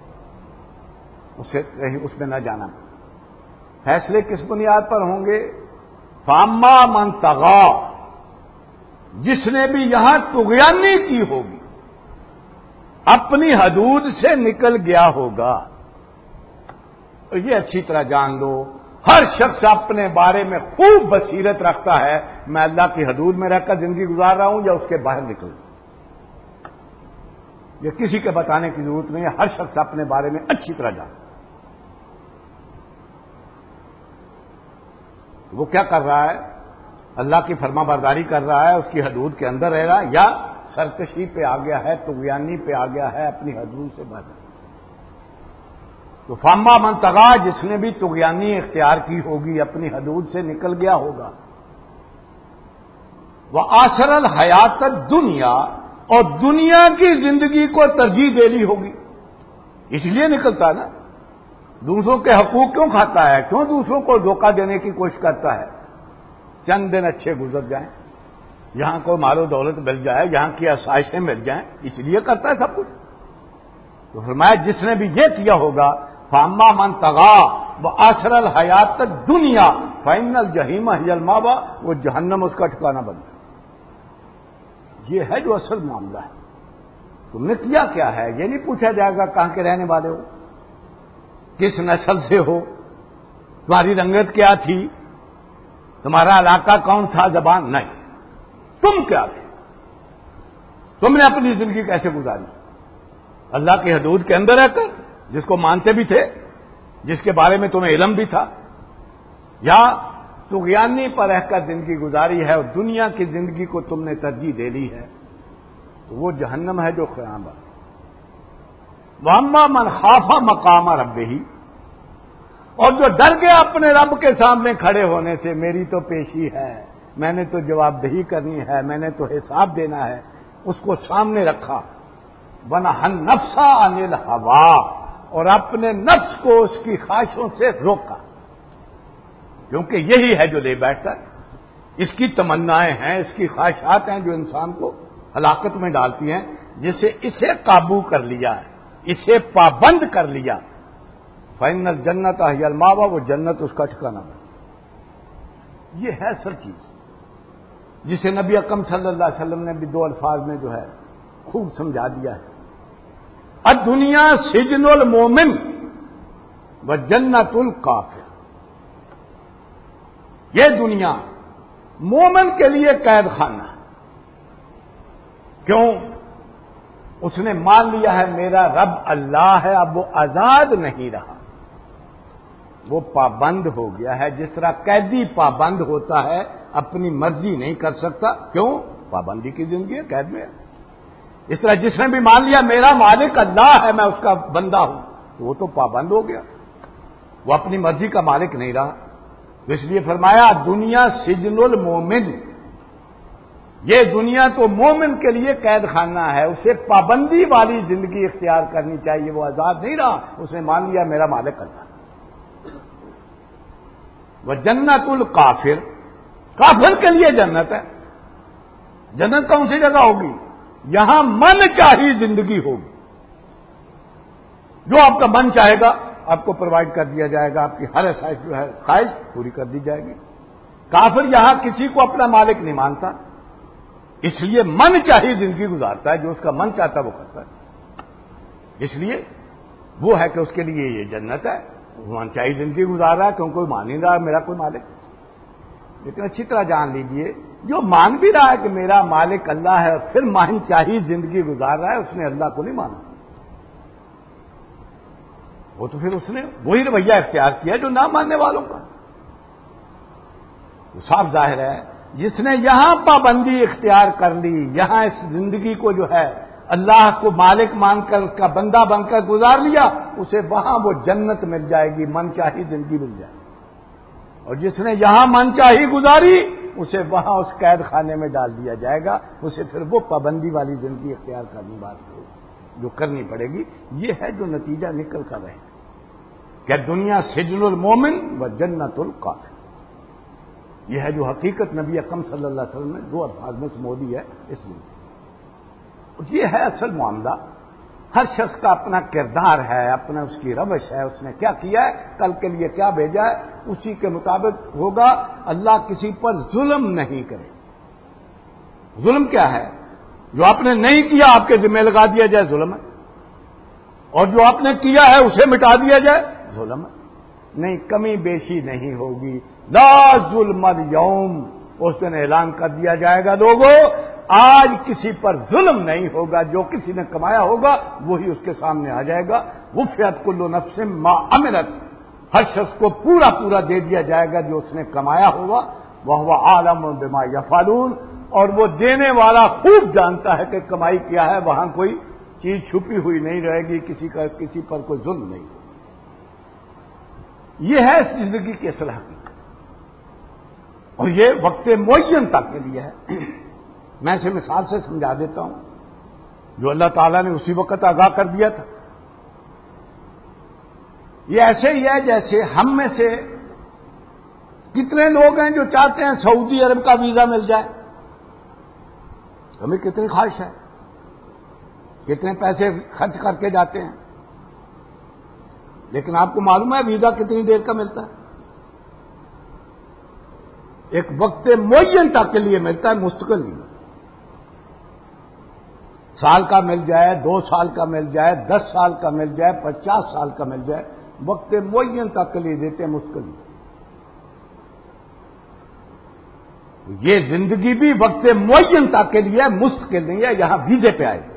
اسے کہیں اس میں نہ جانا۔ فیصلے کس بنیاد پر ہوں گے؟ فَأَمَّا مَنْ طَغَىٰ، جس نے بھی یہاں طغیانی کی ہوگی، اپنی حدود سے نکل گیا ہوگا۔ اور یہ اچھی طرح جان لو، ہر شخص اپنے بارے میں خوب بصیرت رکھتا ہے، میں اللہ کی حدود میں رہ کر زندگی گزار رہا ہوں یا اس کے باہر نکل۔ یہ کسی کے بتانے کی ضرورت نہیں ہے، ہر شخص اپنے بارے میں اچھی طرح جانتا۔ وہ کیا کر رہا ہے؟ اللہ کی فرما برداری کر رہا ہے، اس کی حدود کے اندر رہ رہا ہے، یا سرکشی پہ آ گیا ہے، طغیانی پہ آ گیا ہے، اپنی حدود سے باہر۔ تو فاما من طغیٰ، جس نے بھی طغیانی اختیار کی ہوگی، اپنی حدود سے نکل گیا ہوگا۔ وآثر الحیات الدنیا، اور دنیا کی زندگی کو ترجیح دے لی ہوگی، اس لیے نکلتا ہے نا۔ دوسروں کے حقوق کیوں کھاتا ہے؟ کیوں دوسروں کو دھوکہ دینے کی کوشش کرتا ہے؟ چند دن اچھے گزر جائیں، یہاں کو مال و دولت مل جائے، یہاں کی آسائشیں مل جائیں، اس لیے کرتا ہے سب کچھ۔ تو فرمایا جس نے بھی یہ کیا ہوگا، فاما من طغیٰ وآثر الحیات الدنیا فإن الجحیم ہی المأویٰ، وہ جہنم اس کا ٹھکانہ بن گیا۔ یہ ہے جو اصل معاملہ ہے۔ تم نے کیا کیا ہے یہ نہیں پوچھا جائے گا کہاں کے رہنے والے ہو، کس نسل سے ہو، تمہاری رنگت کیا تھی، تمہارا علاقہ کون تھا، زبان نہیں، تم کیا تھے، تم نے اپنی زندگی کیسے گزاری، اللہ کی حدود کے اندر رہ کر، جس کو مانتے بھی تھے، جس کے بارے میں تمہیں علم بھی تھا، یا طغیانی پر رہ کر زندگی گزاری ہے اور دنیا کی زندگی کو تم نے ترجیح دے لی ہے، تو وہ جہنم ہے جو قیام ہے۔ وَأَمَّا مَنْ خَافَ مَقَامَ رَبِّهِ، اور جو ڈر گیا اپنے رب کے سامنے کھڑے ہونے سے، میری تو پیشی ہے، میں نے تو جواب دہی کرنی ہے، میں نے تو حساب دینا ہے، اس کو سامنے رکھا۔ وَنَهَى النَّفْسَ عَنِ الْهَوَىٰ، اور اپنے نفس کو اس کی خواہشوں سے روکا، کیونکہ یہی ہے جو لے بیٹھتا ہے، اس کی تمنائیں ہیں، اس کی خواہشات ہیں جو انسان کو ہلاکت میں ڈالتی ہیں، جسے اسے قابو کر لیا ہے، اسے پابند کر لیا، فإن الجنت ہی المأویٰ، وہ جنت اس کا ٹھکانہ ہے۔ یہ ہے اصل چیز جسے نبی اکرم صلی اللہ علیہ وسلم نے بھی دو الفاظ میں جو ہے خوب سمجھا دیا ہے۔ الدنیا سجن المومن وجنت الکافر، یہ دنیا مومن کے لیے قید خانہ ہے۔ کیوں؟ اس نے مان لیا ہے میرا رب اللہ ہے، اب وہ آزاد نہیں رہا، وہ پابند ہو گیا ہے، جس طرح قیدی پابند ہوتا ہے، اپنی مرضی نہیں کر سکتا، کیوں؟ پابندی کی زندگی ہے، قید میں ہے۔ اس طرح جس نے بھی مان لیا میرا مالک اللہ ہے، میں اس کا بندہ ہوں، تو وہ تو پابند ہو گیا، وہ اپنی مرضی کا مالک نہیں رہا۔ تو اس لیے فرمایا دنیا سجن المومن، یہ دنیا تو مومن کے لیے قید خانہ ہے، اسے پابندی والی زندگی اختیار کرنی چاہیے، وہ آزاد نہیں رہا، اس نے مان لیا میرا مالک اللہ۔ وہ جنت الکافر، کافر کے لیے جنت ہے۔ جنت کون سی جگہ ہوگی؟ یہاں من چاہی زندگی ہوگی، جو آپ کا من چاہے گا آپ کو پرووائڈ کر دیا جائے گا، آپ کی ہر خواہش جو ہے خواہش پوری کر دی جائے گی۔ کافر یہاں کسی کو اپنا مالک نہیں مانتا، اس لیے من چاہی زندگی گزارتا ہے، جو اس کا من چاہتا ہے وہ کرتا ہے۔ اس لیے وہ ہے کہ اس کے لیے یہ جنت ہے، وہ من چاہی زندگی گزار رہا ہے، کیوں کوئی مان نہیں رہا میرا کوئی مالک۔ لیکن اچھی طرح جان لیجئے جو مان بھی رہا ہے کہ میرا مالک اللہ ہے، پھر من چاہی زندگی گزار رہا ہے، اس نے اللہ کو نہیں مانا، وہ تو پھر اس نے وہی رویہ اختیار کیا جو نہ ماننے والوں کا۔ تو صاف ظاہر ہے جس نے یہاں پابندی اختیار کر لی، یہاں اس زندگی کو جو ہے اللہ کو مالک مان کر اس کا بندہ بن کر گزار لیا، اسے وہاں وہ جنت مل جائے گی، من چاہی زندگی مل جائے گی۔ اور جس نے یہاں من چاہی گزاری، اسے وہاں اس قید خانے میں ڈال دیا جائے گا، اسے پھر وہ پابندی والی زندگی اختیار کرنی بات جو کرنی پڑے گی۔ یہ ہے جو نتیجہ نکل کر رہے کہ دنیا سجن المومن و جنت الکافر۔ یہ ہے جو حقیقت نبی اکرم صلی اللہ علیہ وسلم نے دو الفاظ میں سمودی ہے اس لیے۔ یہ ہے اصل معاملہ۔ ہر شخص کا اپنا کردار ہے، اپنا اس کی روش ہے، اس نے کیا کیا ہے، کل کے لیے کیا بھیجا ہے، اسی کے مطابق ہوگا۔ اللہ کسی پر ظلم نہیں کرے۔ ظلم کیا ہے؟ جو آپ نے نہیں کیا آپ کے ذمہ لگا دیا جائے ظلم ہے، اور جو آپ نے کیا ہے اسے مٹا دیا جائے ظلم ہے۔ نہیں، کمی بیشی نہیں ہوگی۔ لا ظلم اليوم، اس دن اعلان کر دیا جائے گا لوگوں آج کسی پر ظلم نہیں ہوگا، جو کسی نے کمایا ہوگا وہی اس کے سامنے آ جائے گا۔ وفیت کل نفس ما عملت، ہر شخص کو پورا پورا دے دیا جائے گا جو اس نے کمایا ہوگا۔ وہو عالم بما یفعلون، اور وہ دینے والا خوب جانتا ہے کہ کمائی کیا ہے، وہاں کوئی چیز چھپی ہوئی نہیں رہے گی، کسی پر کوئی ظلم نہیں ہوگا۔ یہ ہے اس زندگی کی اصل حقیقت، اور یہ وقت معین تک کے لیے ہے۔ میں اسے مثال سے سمجھا دیتا ہوں جو اللہ تعالیٰ نے اسی وقت آگاہ کر دیا تھا۔ یہ ایسے ہی ہے جیسے ہم میں سے کتنے لوگ ہیں جو چاہتے ہیں سعودی عرب کا ویزا مل جائے۔ ہمیں کتنی خواہش ہے، کتنے پیسے خرچ کر کے جاتے ہیں، لیکن آپ کو معلوم ہے ویزا کتنی دیر کا ملتا ہے؟ ایک وقت معین تک کے لیے ملتا ہے، مستقل نہیں۔ سال کا مل جائے، 2 سال کا مل جائے، 10 سال کا مل جائے، 50 سال کا مل جائے، وقت معین تک کے لیے دیتے ہیں، مستقل نہیں۔ یہ زندگی بھی وقت معین تک کے لیے مستقل نہیں ہے، یہاں ویزے پہ آئے۔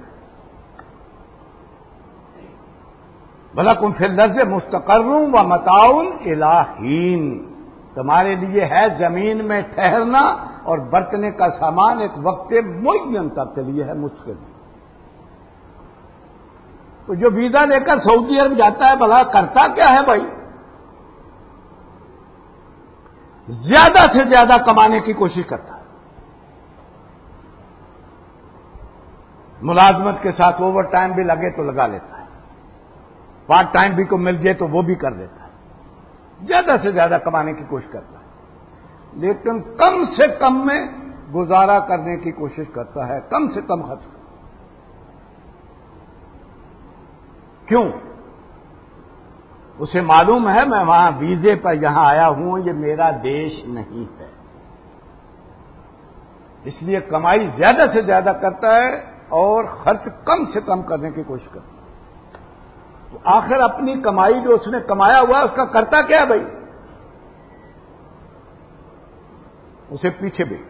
وَلَكُمْ فِي الْأَرْضِ مُسْتَقَرٌّ وَمَتَاعٌ إِلَىٰ حِينٍ، تمہارے لیے ہے زمین میں ٹھہرنا اور برتنے کا سامان ایک وقت معین تک کے لیے ہے، مستقل۔ تو جو ویزا لے کر سعودی عرب جاتا ہے بھلا کرتا کیا ہے بھائی؟ زیادہ سے زیادہ کمانے کی کوشش کرتا ہے، ملازمت کے ساتھ اوور ٹائم بھی لگے تو لگا لیتا ہے، پارٹ ٹائم بھی کو مل جائے تو وہ بھی کر دیتا ہے، زیادہ سے زیادہ کمانے کی کوشش کرتا ہے، لیکن کم سے کم میں گزارا کرنے کی کوشش کرتا ہے، کم سے کم خرچ۔ کیوں؟ اسے معلوم ہے میں وہاں ویزے پر یہاں آیا ہوں، یہ میرا دیش نہیں ہے، اس لیے کمائی زیادہ سے زیادہ کرتا ہے اور خرچ کم سے کم کرنے کی کوشش کرتا ہے۔ تو آخر اپنی کمائی جو اس نے کمایا ہوا ہے اس کا کرتا کیا ہے بھائی؟ اسے پیچھے بھی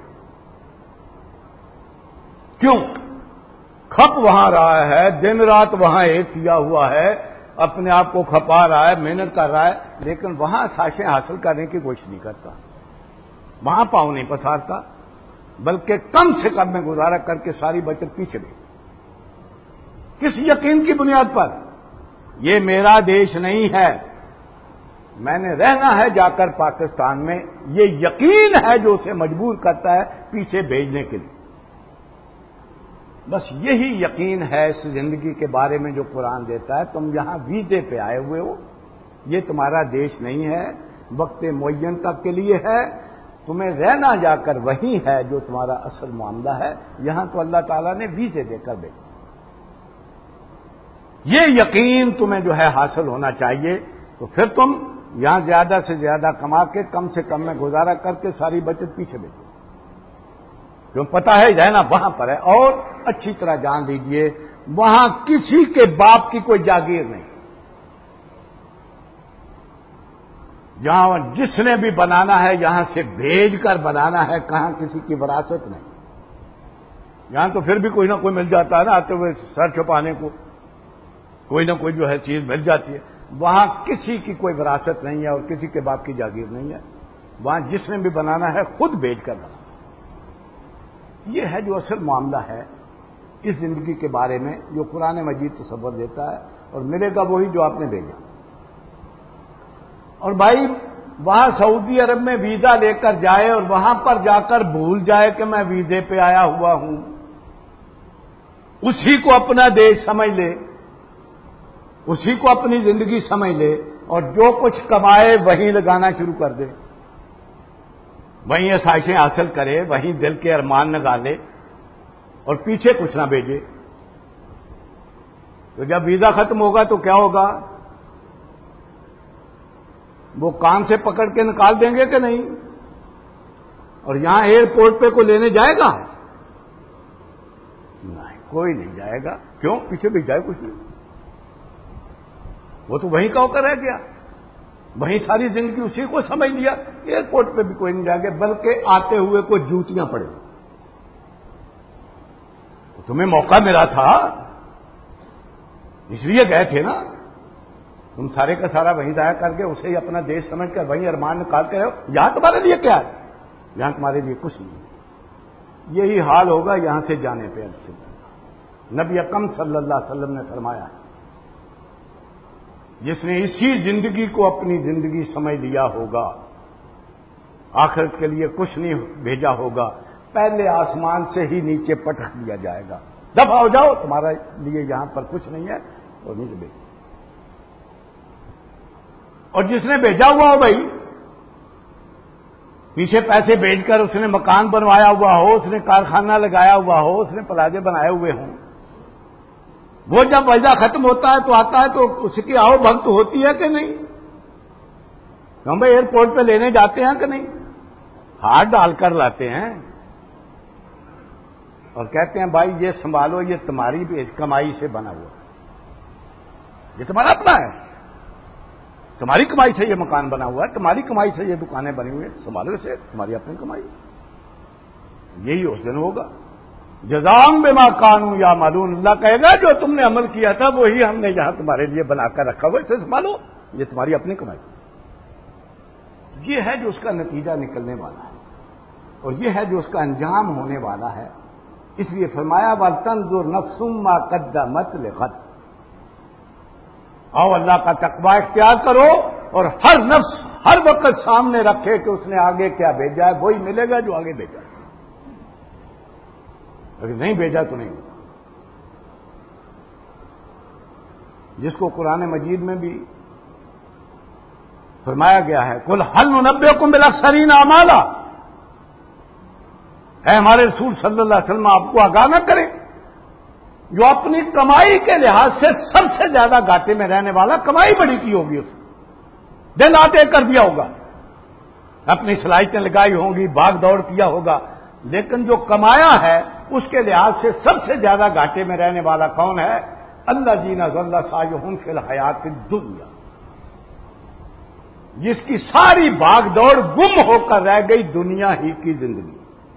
کیوں؟ کھپ وہاں رہا ہے، دن رات وہاں ایک کیا ہوا ہے، اپنے آپ کو کھپا رہا ہے، محنت کر رہا ہے، لیکن وہاں ساشیں حاصل کرنے کی کوشش نہیں کرتا، وہاں پاؤں نہیں پسارتا، بلکہ کم سے کم میں گزارا کر کے ساری بچت پیچھے بھی۔ کس یقین کی بنیاد پر؟ یہ میرا دیش نہیں ہے، میں نے رہنا ہے جا کر پاکستان میں، یہ یقین ہے جو اسے مجبور کرتا ہے پیچھے بھیجنے کے لیے۔ بس یہی یقین ہے اس زندگی کے بارے میں جو قرآن دیتا ہے، تم یہاں ویزے پہ آئے ہوئے ہو، یہ تمہارا دیش نہیں ہے، وقت معین تک کے لیے ہے، تمہیں رہنا جا کر وہی ہے جو تمہارا اصل معاملہ ہے، یہاں تو اللہ تعالیٰ نے ویزے دے کر بھیجا۔ یہ یقین تمہیں جو ہے حاصل ہونا چاہیے، تو پھر تم یہاں زیادہ سے زیادہ کما کے کم سے کم میں گزارا کر کے ساری بچت پیچھے بھیجو، جو پتا ہے رہنا وہاں پر ہے، اور اچھی طرح جان لیجئے وہاں کسی کے باپ کی کوئی جاگیر نہیں، جہاں جس نے بھی بنانا ہے یہاں سے بھیج کر بنانا ہے، کہاں کسی کی وراثت نہیں۔ یہاں تو پھر بھی کوئی نہ کوئی مل جاتا ہے نا، آتے ہوئے سر چھپانے کو کوئی نہ کوئی جو ہے چیز مل جاتی ہے، وہاں کسی کی کوئی وراثت نہیں ہے اور کسی کے باپ کی جاگیر نہیں ہے، وہاں جس نے بھی بنانا ہے خود بھیج کر بنانا۔ یہ ہے جو اصل معاملہ ہے اس زندگی کے بارے میں جو قرآن مجید تصور دیتا ہے، اور ملے گا وہی جو آپ نے بھیجا۔ اور بھائی وہاں سعودی عرب میں ویزا لے کر جائے اور وہاں پر جا کر بھول جائے کہ میں ویزے پہ آیا ہوا ہوں، اسی کو اپنا دیش سمجھ لے، اسی کو اپنی زندگی سمجھ لے، اور جو کچھ کمائے وہیں لگانا شروع کر دے، وہیں آسائشیں حاصل کرے، وہیں دل کے ارمان نکالے اور پیچھے کچھ نہ بھیجے، تو جب ویزا ختم ہوگا تو کیا ہوگا؟ وہ کان سے پکڑ کے نکال دیں گے کہ نہیں؟ اور یہاں ایئرپورٹ پہ کوئی لینے جائے گا؟ نہیں، کوئی نہیں جائے گا۔ کیوں؟ پیچھے بھی جائے کچھ نہیں، وہ تو وہیں کا ہو کر رہ گیا، وہیں ساری زندگی اسی کو سمجھ لیا۔ ایئرپورٹ پہ بھی کوئی نہیں جائے گا، بلکہ آتے ہوئے کوئی جوتیاں پڑے۔ تمہیں موقع ملا تھا اس لیے گئے تھے نا، تم سارے کا سارا وہیں ضائع کر کے اسے ہی اپنا دیش سمجھ کر وہیں ارمان نکال کے رہو۔ یہاں تمہارے لیے کیا ہے؟ یہاں تمہارے لیے کچھ نہیں۔ یہی حال ہوگا یہاں سے جانے پہ۔ نبی اکرم صلی اللہ علیہ وسلم نے فرمایا، جس نے اسی زندگی کو اپنی زندگی سمجھ لیا ہوگا، آخرت کے لیے کچھ نہیں بھیجا ہوگا، پہلے آسمان سے ہی نیچے پٹک دیا جائے گا، دفع ہو جاؤ، تمہارے لیے یہاں پر کچھ نہیں ہے، اور نیچے بھیج۔ اور جس نے بھیجا ہوا ہو بھائی، پیچھے پیسے بھیج کر اس نے مکان بنوایا ہوا ہو، اس نے کارخانہ لگایا ہوا ہو، اس نے پلازے بنائے ہوئے ہوں، وہ جب ویزا ختم ہوتا ہے تو آتا ہے تو اس کی آؤ بھگت ہوتی ہے کہ نہیں؟ ہم بھائی ایئرپورٹ پہ لینے جاتے ہیں کہ نہیں؟ ہاتھ ڈال کر لاتے ہیں اور کہتے ہیں بھائی یہ سنبھالو، یہ تمہاری بھی کمائی سے بنا ہوا ہے، یہ تمہارا اپنا ہے، تمہاری کمائی سے یہ مکان بنا ہوا ہے، تمہاری کمائی سے یہ دکانیں بنی ہوئی ہیں، سنبھالو اسے، تمہاری اپنی کمائی۔ یہی اس دن ہوگا، جزام بما کانوا یعملون، اللہ کہے گا جو تم نے عمل کیا تھا وہی ہم نے یہاں تمہارے لیے بنا کر رکھا ہوا، اسے سنبھالو، یہ تمہاری اپنی کمائی۔ یہ ہے جو اس کا نتیجہ نکلنے والا ہے، اور یہ ہے جو اس کا انجام ہونے والا ہے۔ اس لیے فرمایا وَلْتَنظُرْ نَفْسٌ مَّا قَدَّمَتْ لِغَدٍ، آؤ اللہ کا تقوی اختیار کرو اور ہر نفس ہر وقت سامنے رکھے کہ اس نے آگے کیا بھیجا ہے، وہی ملے گا جو آگے بھیجا ہے، اگر نہیں بھیجا تو نہیں۔ جس کو قرآن مجید میں بھی فرمایا گیا ہے قُلْ هَلْ نُنَبِّئُكُم بِالْأَخْسَرِينَ أَعْمَالًا، اے ہمارے رسول صلی اللہ علیہ وسلم آپ کو آگاہ نہ کریں جو اپنی کمائی کے لحاظ سے سب سے زیادہ گھاٹے میں رہنے والا، کمائی بڑی کی ہوگی، اس نے دن آتے کر دیا ہوگا، اپنی صلاحیتیں لگائی ہوں گی، بھاگ دوڑ کیا ہوگا، لیکن جو کمایا ہے اس کے لحاظ سے سب سے زیادہ گھاٹے میں رہنے والا کون ہے؟ الذین ضل سعیہم فی الحیات الدنیا، جس کی ساری بھاگ دوڑ گم ہو کر رہ گئی دنیا ہی کی زندگی،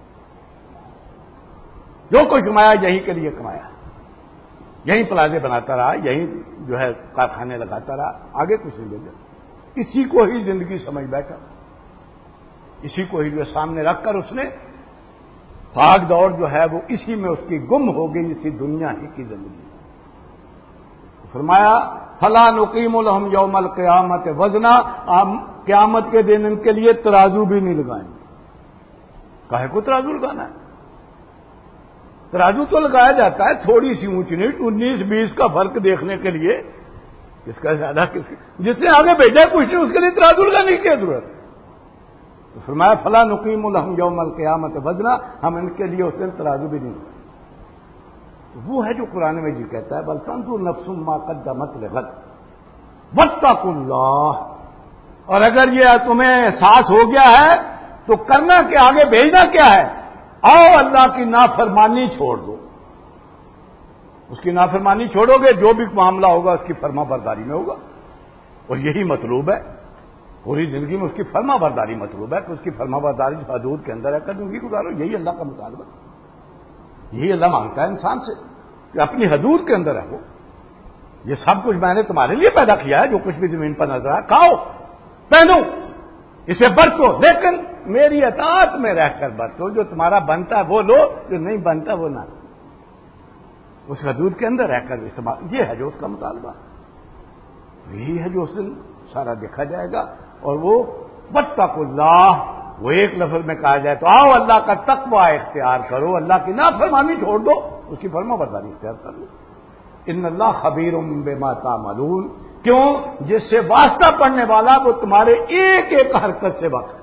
جو کچھ کمایا یہی کے لیے کمایا، یہیں پلازے بناتا رہا، یہیں جو ہے کارخانے لگاتا رہا، آگے کچھ نہیں بھیجا، اسی کو ہی زندگی سمجھ بیٹھا، اسی کو ہی جو سامنے رکھ کر اس نے بھاگ دوڑ جو ہے وہ اسی میں اس کی گم ہو گئی، اسی دنیا ہی کی زندگی۔ فرمایا فلا نقیم لہم یوم القیامت وزنا، قیامت کے دن ان کے لیے ترازو بھی نہیں لگائیں گے۔ کاہے کو ترازو لگانا ہے؟ ترازو تو لگایا جاتا ہے تھوڑی سی اونچ نیچ 19-20 کا فرق دیکھنے کے لیے، اس کا زیادہ جس نے آگے بھیجا کچھ نہیں اس کے لیے ترازو لگانے کی کیا ضرورت؟ تو فرمایا فلا نقیم لہم یوم القیامت وزنا، ہم ان کے لیے اس دن ترازو بھی نہیں لگائیں۔ تو وہ ہے جو قرآن میں جی کہتا ہے بل تنظر نفس ما قدمت لغد واتقوا اللہ، اور اگر یہ تمہیں احساس ہو گیا ہے تو کرنا کہ آگے بھیجنا کیا ہے؟ آؤ اللہ کی نافرمانی چھوڑ دو، اس کی نافرمانی چھوڑو گے جو بھی معاملہ ہوگا اس کی فرما برداری میں ہوگا، اور یہی مطلوب ہے پوری زندگی میں، اس کی فرما برداری مطلوب ہے کہ اس کی فرما برداری حدود کے اندر ہے کر زندگی گزارو، یہی اللہ کا مطالبہ، یہی اللہ مانگتا ہے انسان سے کہ اپنی حدود کے اندر رہو۔ یہ سب کچھ میں نے تمہارے لیے پیدا کیا ہے، جو کچھ بھی زمین پر نظر آ کھاؤ پہنو اسے برتو، لیکن میری اطاعت میں رہ کر برتو، جو تمہارا بنتا ہے وہ لو، جو نہیں بنتا وہ نہ لو، اس حدود کے اندر رہ کر استعمال، یہ ہے جو اس کا مطالبہ، یہی ہے جو اس دن سارا دیکھا جائے گا، اور وہ واتقوا اللہ، وہ ایک لفظ میں کہا جائے تو آؤ اللہ کا تقوی اختیار کرو، اللہ کی نافرمانی چھوڑ دو، اس کی فرما برداری اختیار کر لو۔ ان اللہ خبیر بما تعملون، کیوں؟ جس سے واسطہ پڑنے والا وہ تمہارے ایک ایک حرکت سے واقف ہے،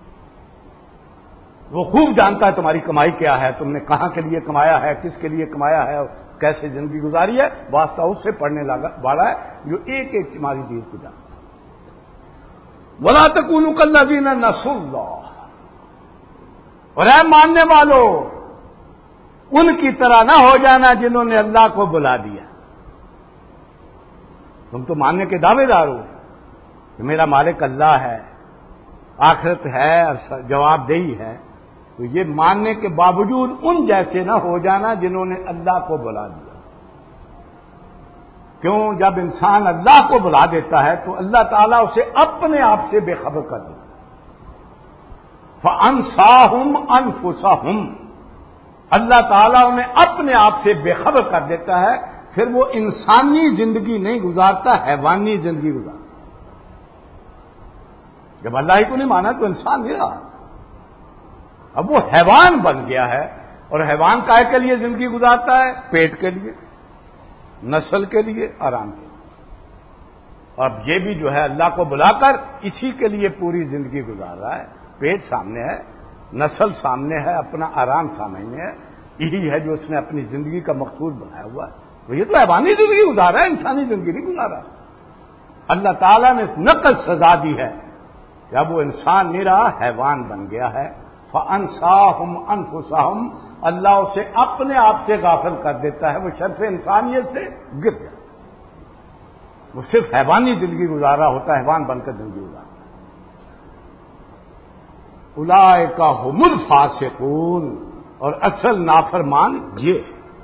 وہ خوب جانتا ہے تمہاری کمائی کیا ہے، تم نے کہاں کے لیے کمایا ہے، کس کے لیے کمایا ہے، کیسے زندگی گزاری ہے، واسطہ اس سے پڑنے والا ہے جو ایک ایک تمہاری چیز کو جانتا ہے۔ وَلَا تَكُونُوا كَالَّذِينَ نَسُوا اللَّهَ، اور اے ماننے والو ان کی طرح نہ ہو جانا جنہوں نے اللہ کو بلا دیا۔ تم تو ماننے کے دعوے دار ہو کہ میرا مالک اللہ ہے، آخرت ہے اور جواب دہی ہے، تو یہ ماننے کے باوجود ان جیسے نہ ہو جانا جنہوں نے اللہ کو بلا دیا۔ کیوں؟ جب انسان اللہ کو بلا دیتا ہے تو اللہ تعالیٰ اسے اپنے آپ سے بے خبر کر دیتا ہے۔ فَأَنْسَاهُمْ أَنفُسَهُمْ، اللہ تعالیٰ انہیں اپنے آپ سے بے خبر کر دیتا ہے، پھر وہ انسانی زندگی نہیں گزارتا، حیوانی زندگی گزارتا۔ جب اللہ ہی کو نہیں مانا تو انسان نہیں رہا، اب وہ حیوان بن گیا ہے، اور حیوان کائے کے لیے زندگی گزارتا ہے؟ پیٹ کے لیے، نسل کے لیے، آرام کے لیے۔ اب یہ بھی جو ہے اللہ کو بلا کر اسی کے لیے پوری زندگی گزار رہا ہے، پیٹ سامنے ہے، نسل سامنے ہے، اپنا آرام سامنے ہے، یہی ہے جو اس نے اپنی زندگی کا مقصود بنایا ہوا ہے۔ تو یہ تو حیوانی زندگی گزار رہا ہے، انسانی زندگی نہیں گزار رہا۔ اللہ تعالیٰ نے نقل سزا دی ہے کہ اب وہ انسان نہیں رہا، حیوان بن گیا ہے۔ فَأَنْسَاهُمْ أَنفُسَهُمْ، اللہ اسے اپنے آپ سے غافل کر دیتا ہے، وہ شرف انسانیت سے گر گیا، وہ صرف حیوانی زندگی گزار رہا ہوتا ہے، حیوان بن کر زندگی گزار رہا۔ اولئک ھم الفاسقون، اور اصل نافرمان یہ۔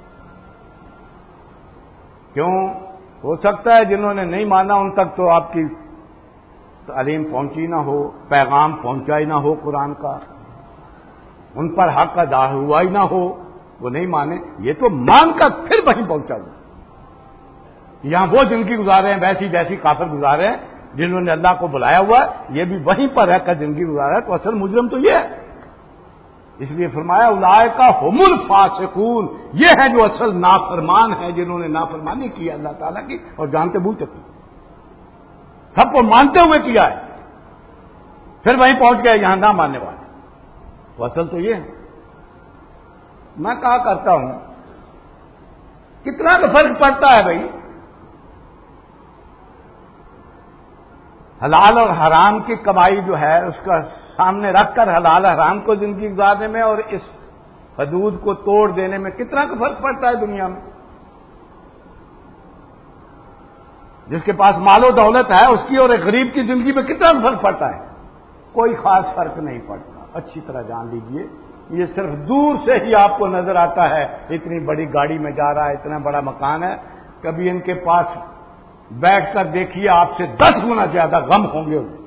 کیوں؟ ہو سکتا ہے جنہوں نے نہیں مانا ان تک تو آپ کی تعلیم پہنچی نہ ہو، پیغام پہنچا ہی نہ ہو قرآن کا، ان پر حق ادا ہوا ہی نہ ہو، وہ نہیں مانے، یہ تو مان کر پھر وہیں پہنچا ہوا۔ یہاں وہ زندگی گزار رہے ہیں ویسی جیسی کافر گزار رہے ہیں جنہوں نے اللہ کو بلایا ہوا ہے، یہ بھی وہیں پر رہ کر زندگی گزار رہا ہے، تو اصل مجرم تو یہ ہے۔ اس لیے فرمایا اولئک ھم الفاسقون، یہ ہے جو اصل نافرمان ہے، جنہوں نے نافرمانی کی اللہ تعالیٰ کی اور جانتے بوجھتے کی، سب کو مانتے ہوئے کیا ہے، پھر وہیں پہنچ گئے یہاں نہ ماننے والے۔ تو اصل تو یہ ہے۔ میں کہا کرتا ہوں کتنا تو فرق پڑتا ہے بھائی حلال اور حرام کی کمائی جو ہے اس کا سامنے رکھ کر حلال حرام کو زندگی گزارنے میں اور اس حدود کو توڑ دینے میں کتنا کا فرق پڑتا ہے دنیا میں۔ جس کے پاس مال و دولت ہے اس کی اور ایک غریب کی زندگی میں کتنا فرق پڑتا ہے؟ کوئی خاص فرق نہیں پڑتا، اچھی طرح جان لیجئے۔ یہ صرف دور سے ہی آپ کو نظر آتا ہے، اتنی بڑی گاڑی میں جا رہا ہے، اتنا بڑا مکان ہے، کبھی ان کے پاس بیٹھ کر دیکھیے آپ سے 10 گنا زیادہ غم ہوں گے انہیں۔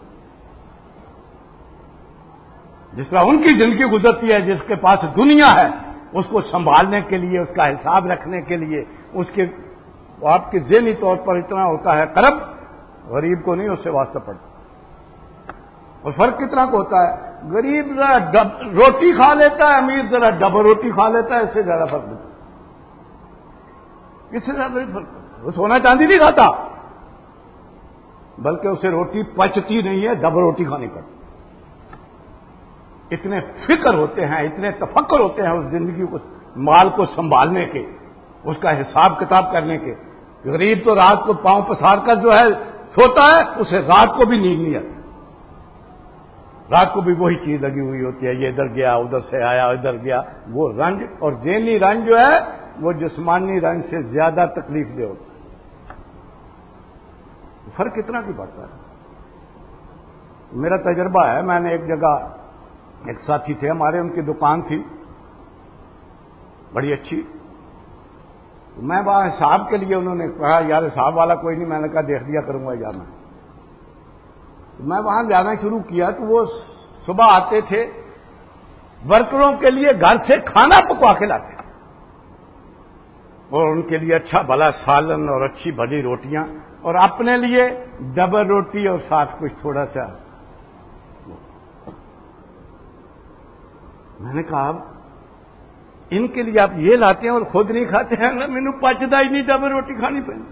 جس طرح ان کی زندگی گزرتی ہے، جس کے پاس دنیا ہے اس کو سنبھالنے کے لیے، اس کا حساب رکھنے کے لیے، اس کے آپ کے ذہنی طور پر اتنا ہوتا ہے کرب، غریب کو نہیں اس سے واسطہ پڑتا۔ اور فرق کتنا کو ہوتا ہے؟ غریب ذرا روٹی کھا لیتا ہے، امیر ذرا ڈبل روٹی کھا لیتا ہے، اس سے زیادہ فرق نہیں، اس سے زیادہ نہیں فرق۔ وہ سونا چاندی نہیں کھاتا بلکہ اسے روٹی پچتی نہیں ہے، ڈبل روٹی کھانی پڑتی۔ اتنے فکر ہوتے ہیں، اتنے تفکر ہوتے ہیں اس زندگی کو، مال کو سنبھالنے کے، اس کا حساب کتاب کرنے کے۔ غریب تو رات کو پاؤں پسار کر جو ہے سوتا ہے، اسے رات کو بھی نیند نہیں آتی، رات کو بھی وہی چیز لگی ہوئی ہوتی ہے، یہ ادھر گیا ادھر سے آیا ادھر گیا۔ وہ رنج اور ذہنی رنج جو ہے وہ جسمانی رنج سے زیادہ تکلیف دہ ہوتا ہے۔ فرق کتنا کی پڑتا ہے؟ میرا تجربہ ہے، میں نے ایک جگہ ایک ساتھی تھے ہمارے، ان کی دکان تھی بڑی اچھی، میں وہاں حساب کے لیے، انہوں نے کہا یار حساب والا کوئی نہیں، میں نے کہا دیکھ دیا کروں گا جانا۔ میں وہاں جانا شروع کیا تو وہ صبح آتے تھے، ورکروں کے لیے گھر سے کھانا پکوا کے لاتے اور ان کے لیے اچھا بھلا سالن اور اچھی بھلی روٹیاں، اور اپنے لیے ڈبل روٹی اور ساتھ کچھ تھوڑا سا میں نے کہا ان کے لیے آپ یہ لاتے ہیں اور خود نہیں کھاتے ہیں نا، مینو پچدا ہی نہیں جب روٹی کھانی پڑی.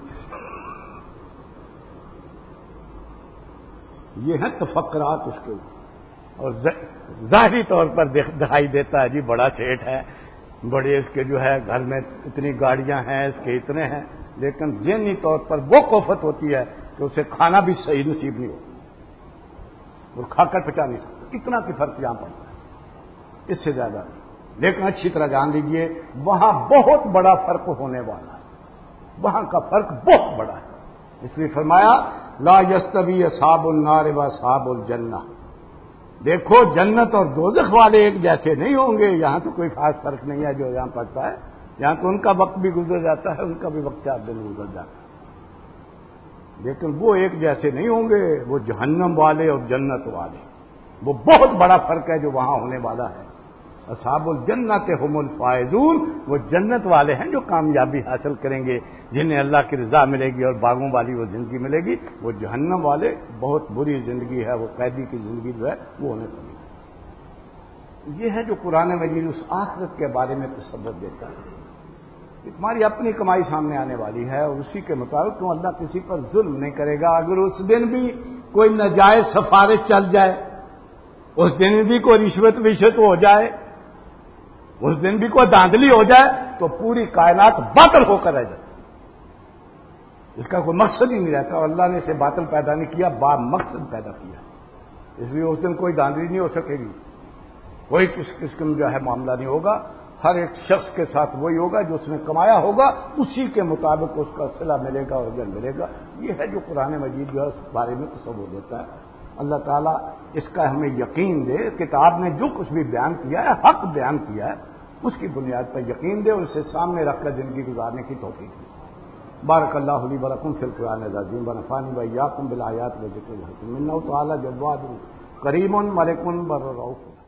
یہ ہیں تفکرات اس کے اور ظاہری طور پر دکھائی دیتا ہے جی بڑا سیٹ ہے، بڑے اس کے جو ہے گھر میں اتنی گاڑیاں ہیں، اس کے اتنے ہیں، لیکن ذہنی طور پر وہ کوفت ہوتی ہے کہ اسے کھانا بھی صحیح نصیب نہیں ہوتا اور کھا کر پچا نہیں سکتا. اتنا کی فرق یہاں پڑتا ہے، اس سے زیادہ نہیں. لیکن اچھی طرح جان لیجئے وہاں بہت بڑا فرق ہونے والا ہے، وہاں کا فرق بہت بڑا ہے. اس لیے فرمایا لا یستوی اصحاب النار و اصحاب الجنہ. دیکھو جنت اور دوزخ والے ایک جیسے نہیں ہوں گے. یہاں تو کوئی خاص فرق نہیں ہے جو یہاں پڑتا ہے، یہاں تو ان کا وقت بھی گزر جاتا ہے، ان کا بھی وقت 4 دن گزر جاتا ہے، لیکن وہ ایک جیسے نہیں ہوں گے. وہ جہنم والے اور جنت والے، وہ بہت بڑا فرق ہے جو وہاں ہونے والا ہے. اصحاب الجنت هم الفائزون، وہ جنت والے ہیں جو کامیابی حاصل کریں گے، جنہیں اللہ کی رضا ملے گی اور باغوں والی وہ زندگی ملے گی. وہ جہنم والے بہت بری زندگی ہے، وہ قیدی کی زندگی جو ہے وہ ہونے والی ہے. یہ ہے جو قرآن مجید اس آخرت کے بارے میں تصور دیتا ہے کہ تمہاری اپنی کمائی سامنے آنے والی ہے اور اسی کے مطابق تم اللہ کسی پر ظلم نہیں کرے گا. اگر اس دن بھی کوئی ناجائز سفارش چل جائے، اس دن بھی کوئی رشوت ہو جائے، اس دن بھی کوئی دھاندلی ہو جائے تو پوری کائنات باطل ہو کر رہ جائے. اس کا کوئی مقصد ہی نہیں رہتا، اور اللہ نے اسے باطل پیدا نہیں کیا، با مقصد پیدا کیا. اس لیے اس دن کوئی دھاندلی نہیں ہو سکے گی، کوئی کس قسم جو ہے معاملہ نہیں ہوگا. ہر ایک شخص کے ساتھ وہی ہوگا جو اس نے کمایا ہوگا، اسی کے مطابق اس کا صلہ ملے گا اور اجر ملے گا. یہ ہے جو قرآن مجید جو ہے اس بارے میں تصور دیتا ہے. اللہ تعالیٰ اس کا ہمیں یقین دے. کتاب نے جو کچھ بھی بیان کیا ہے، حق بیان کیا ہے، اس کی بنیاد پر یقین دے اور اسے سامنے رکھ کر زندگی گزارنے کی توفیق دے. بارک اللہ لی ولکم فی القرآن العظیم ونفعنی وإیاکم بالآیات والذکر الحکیم. انہ تعالی جواد کریم ملک بر رؤوف.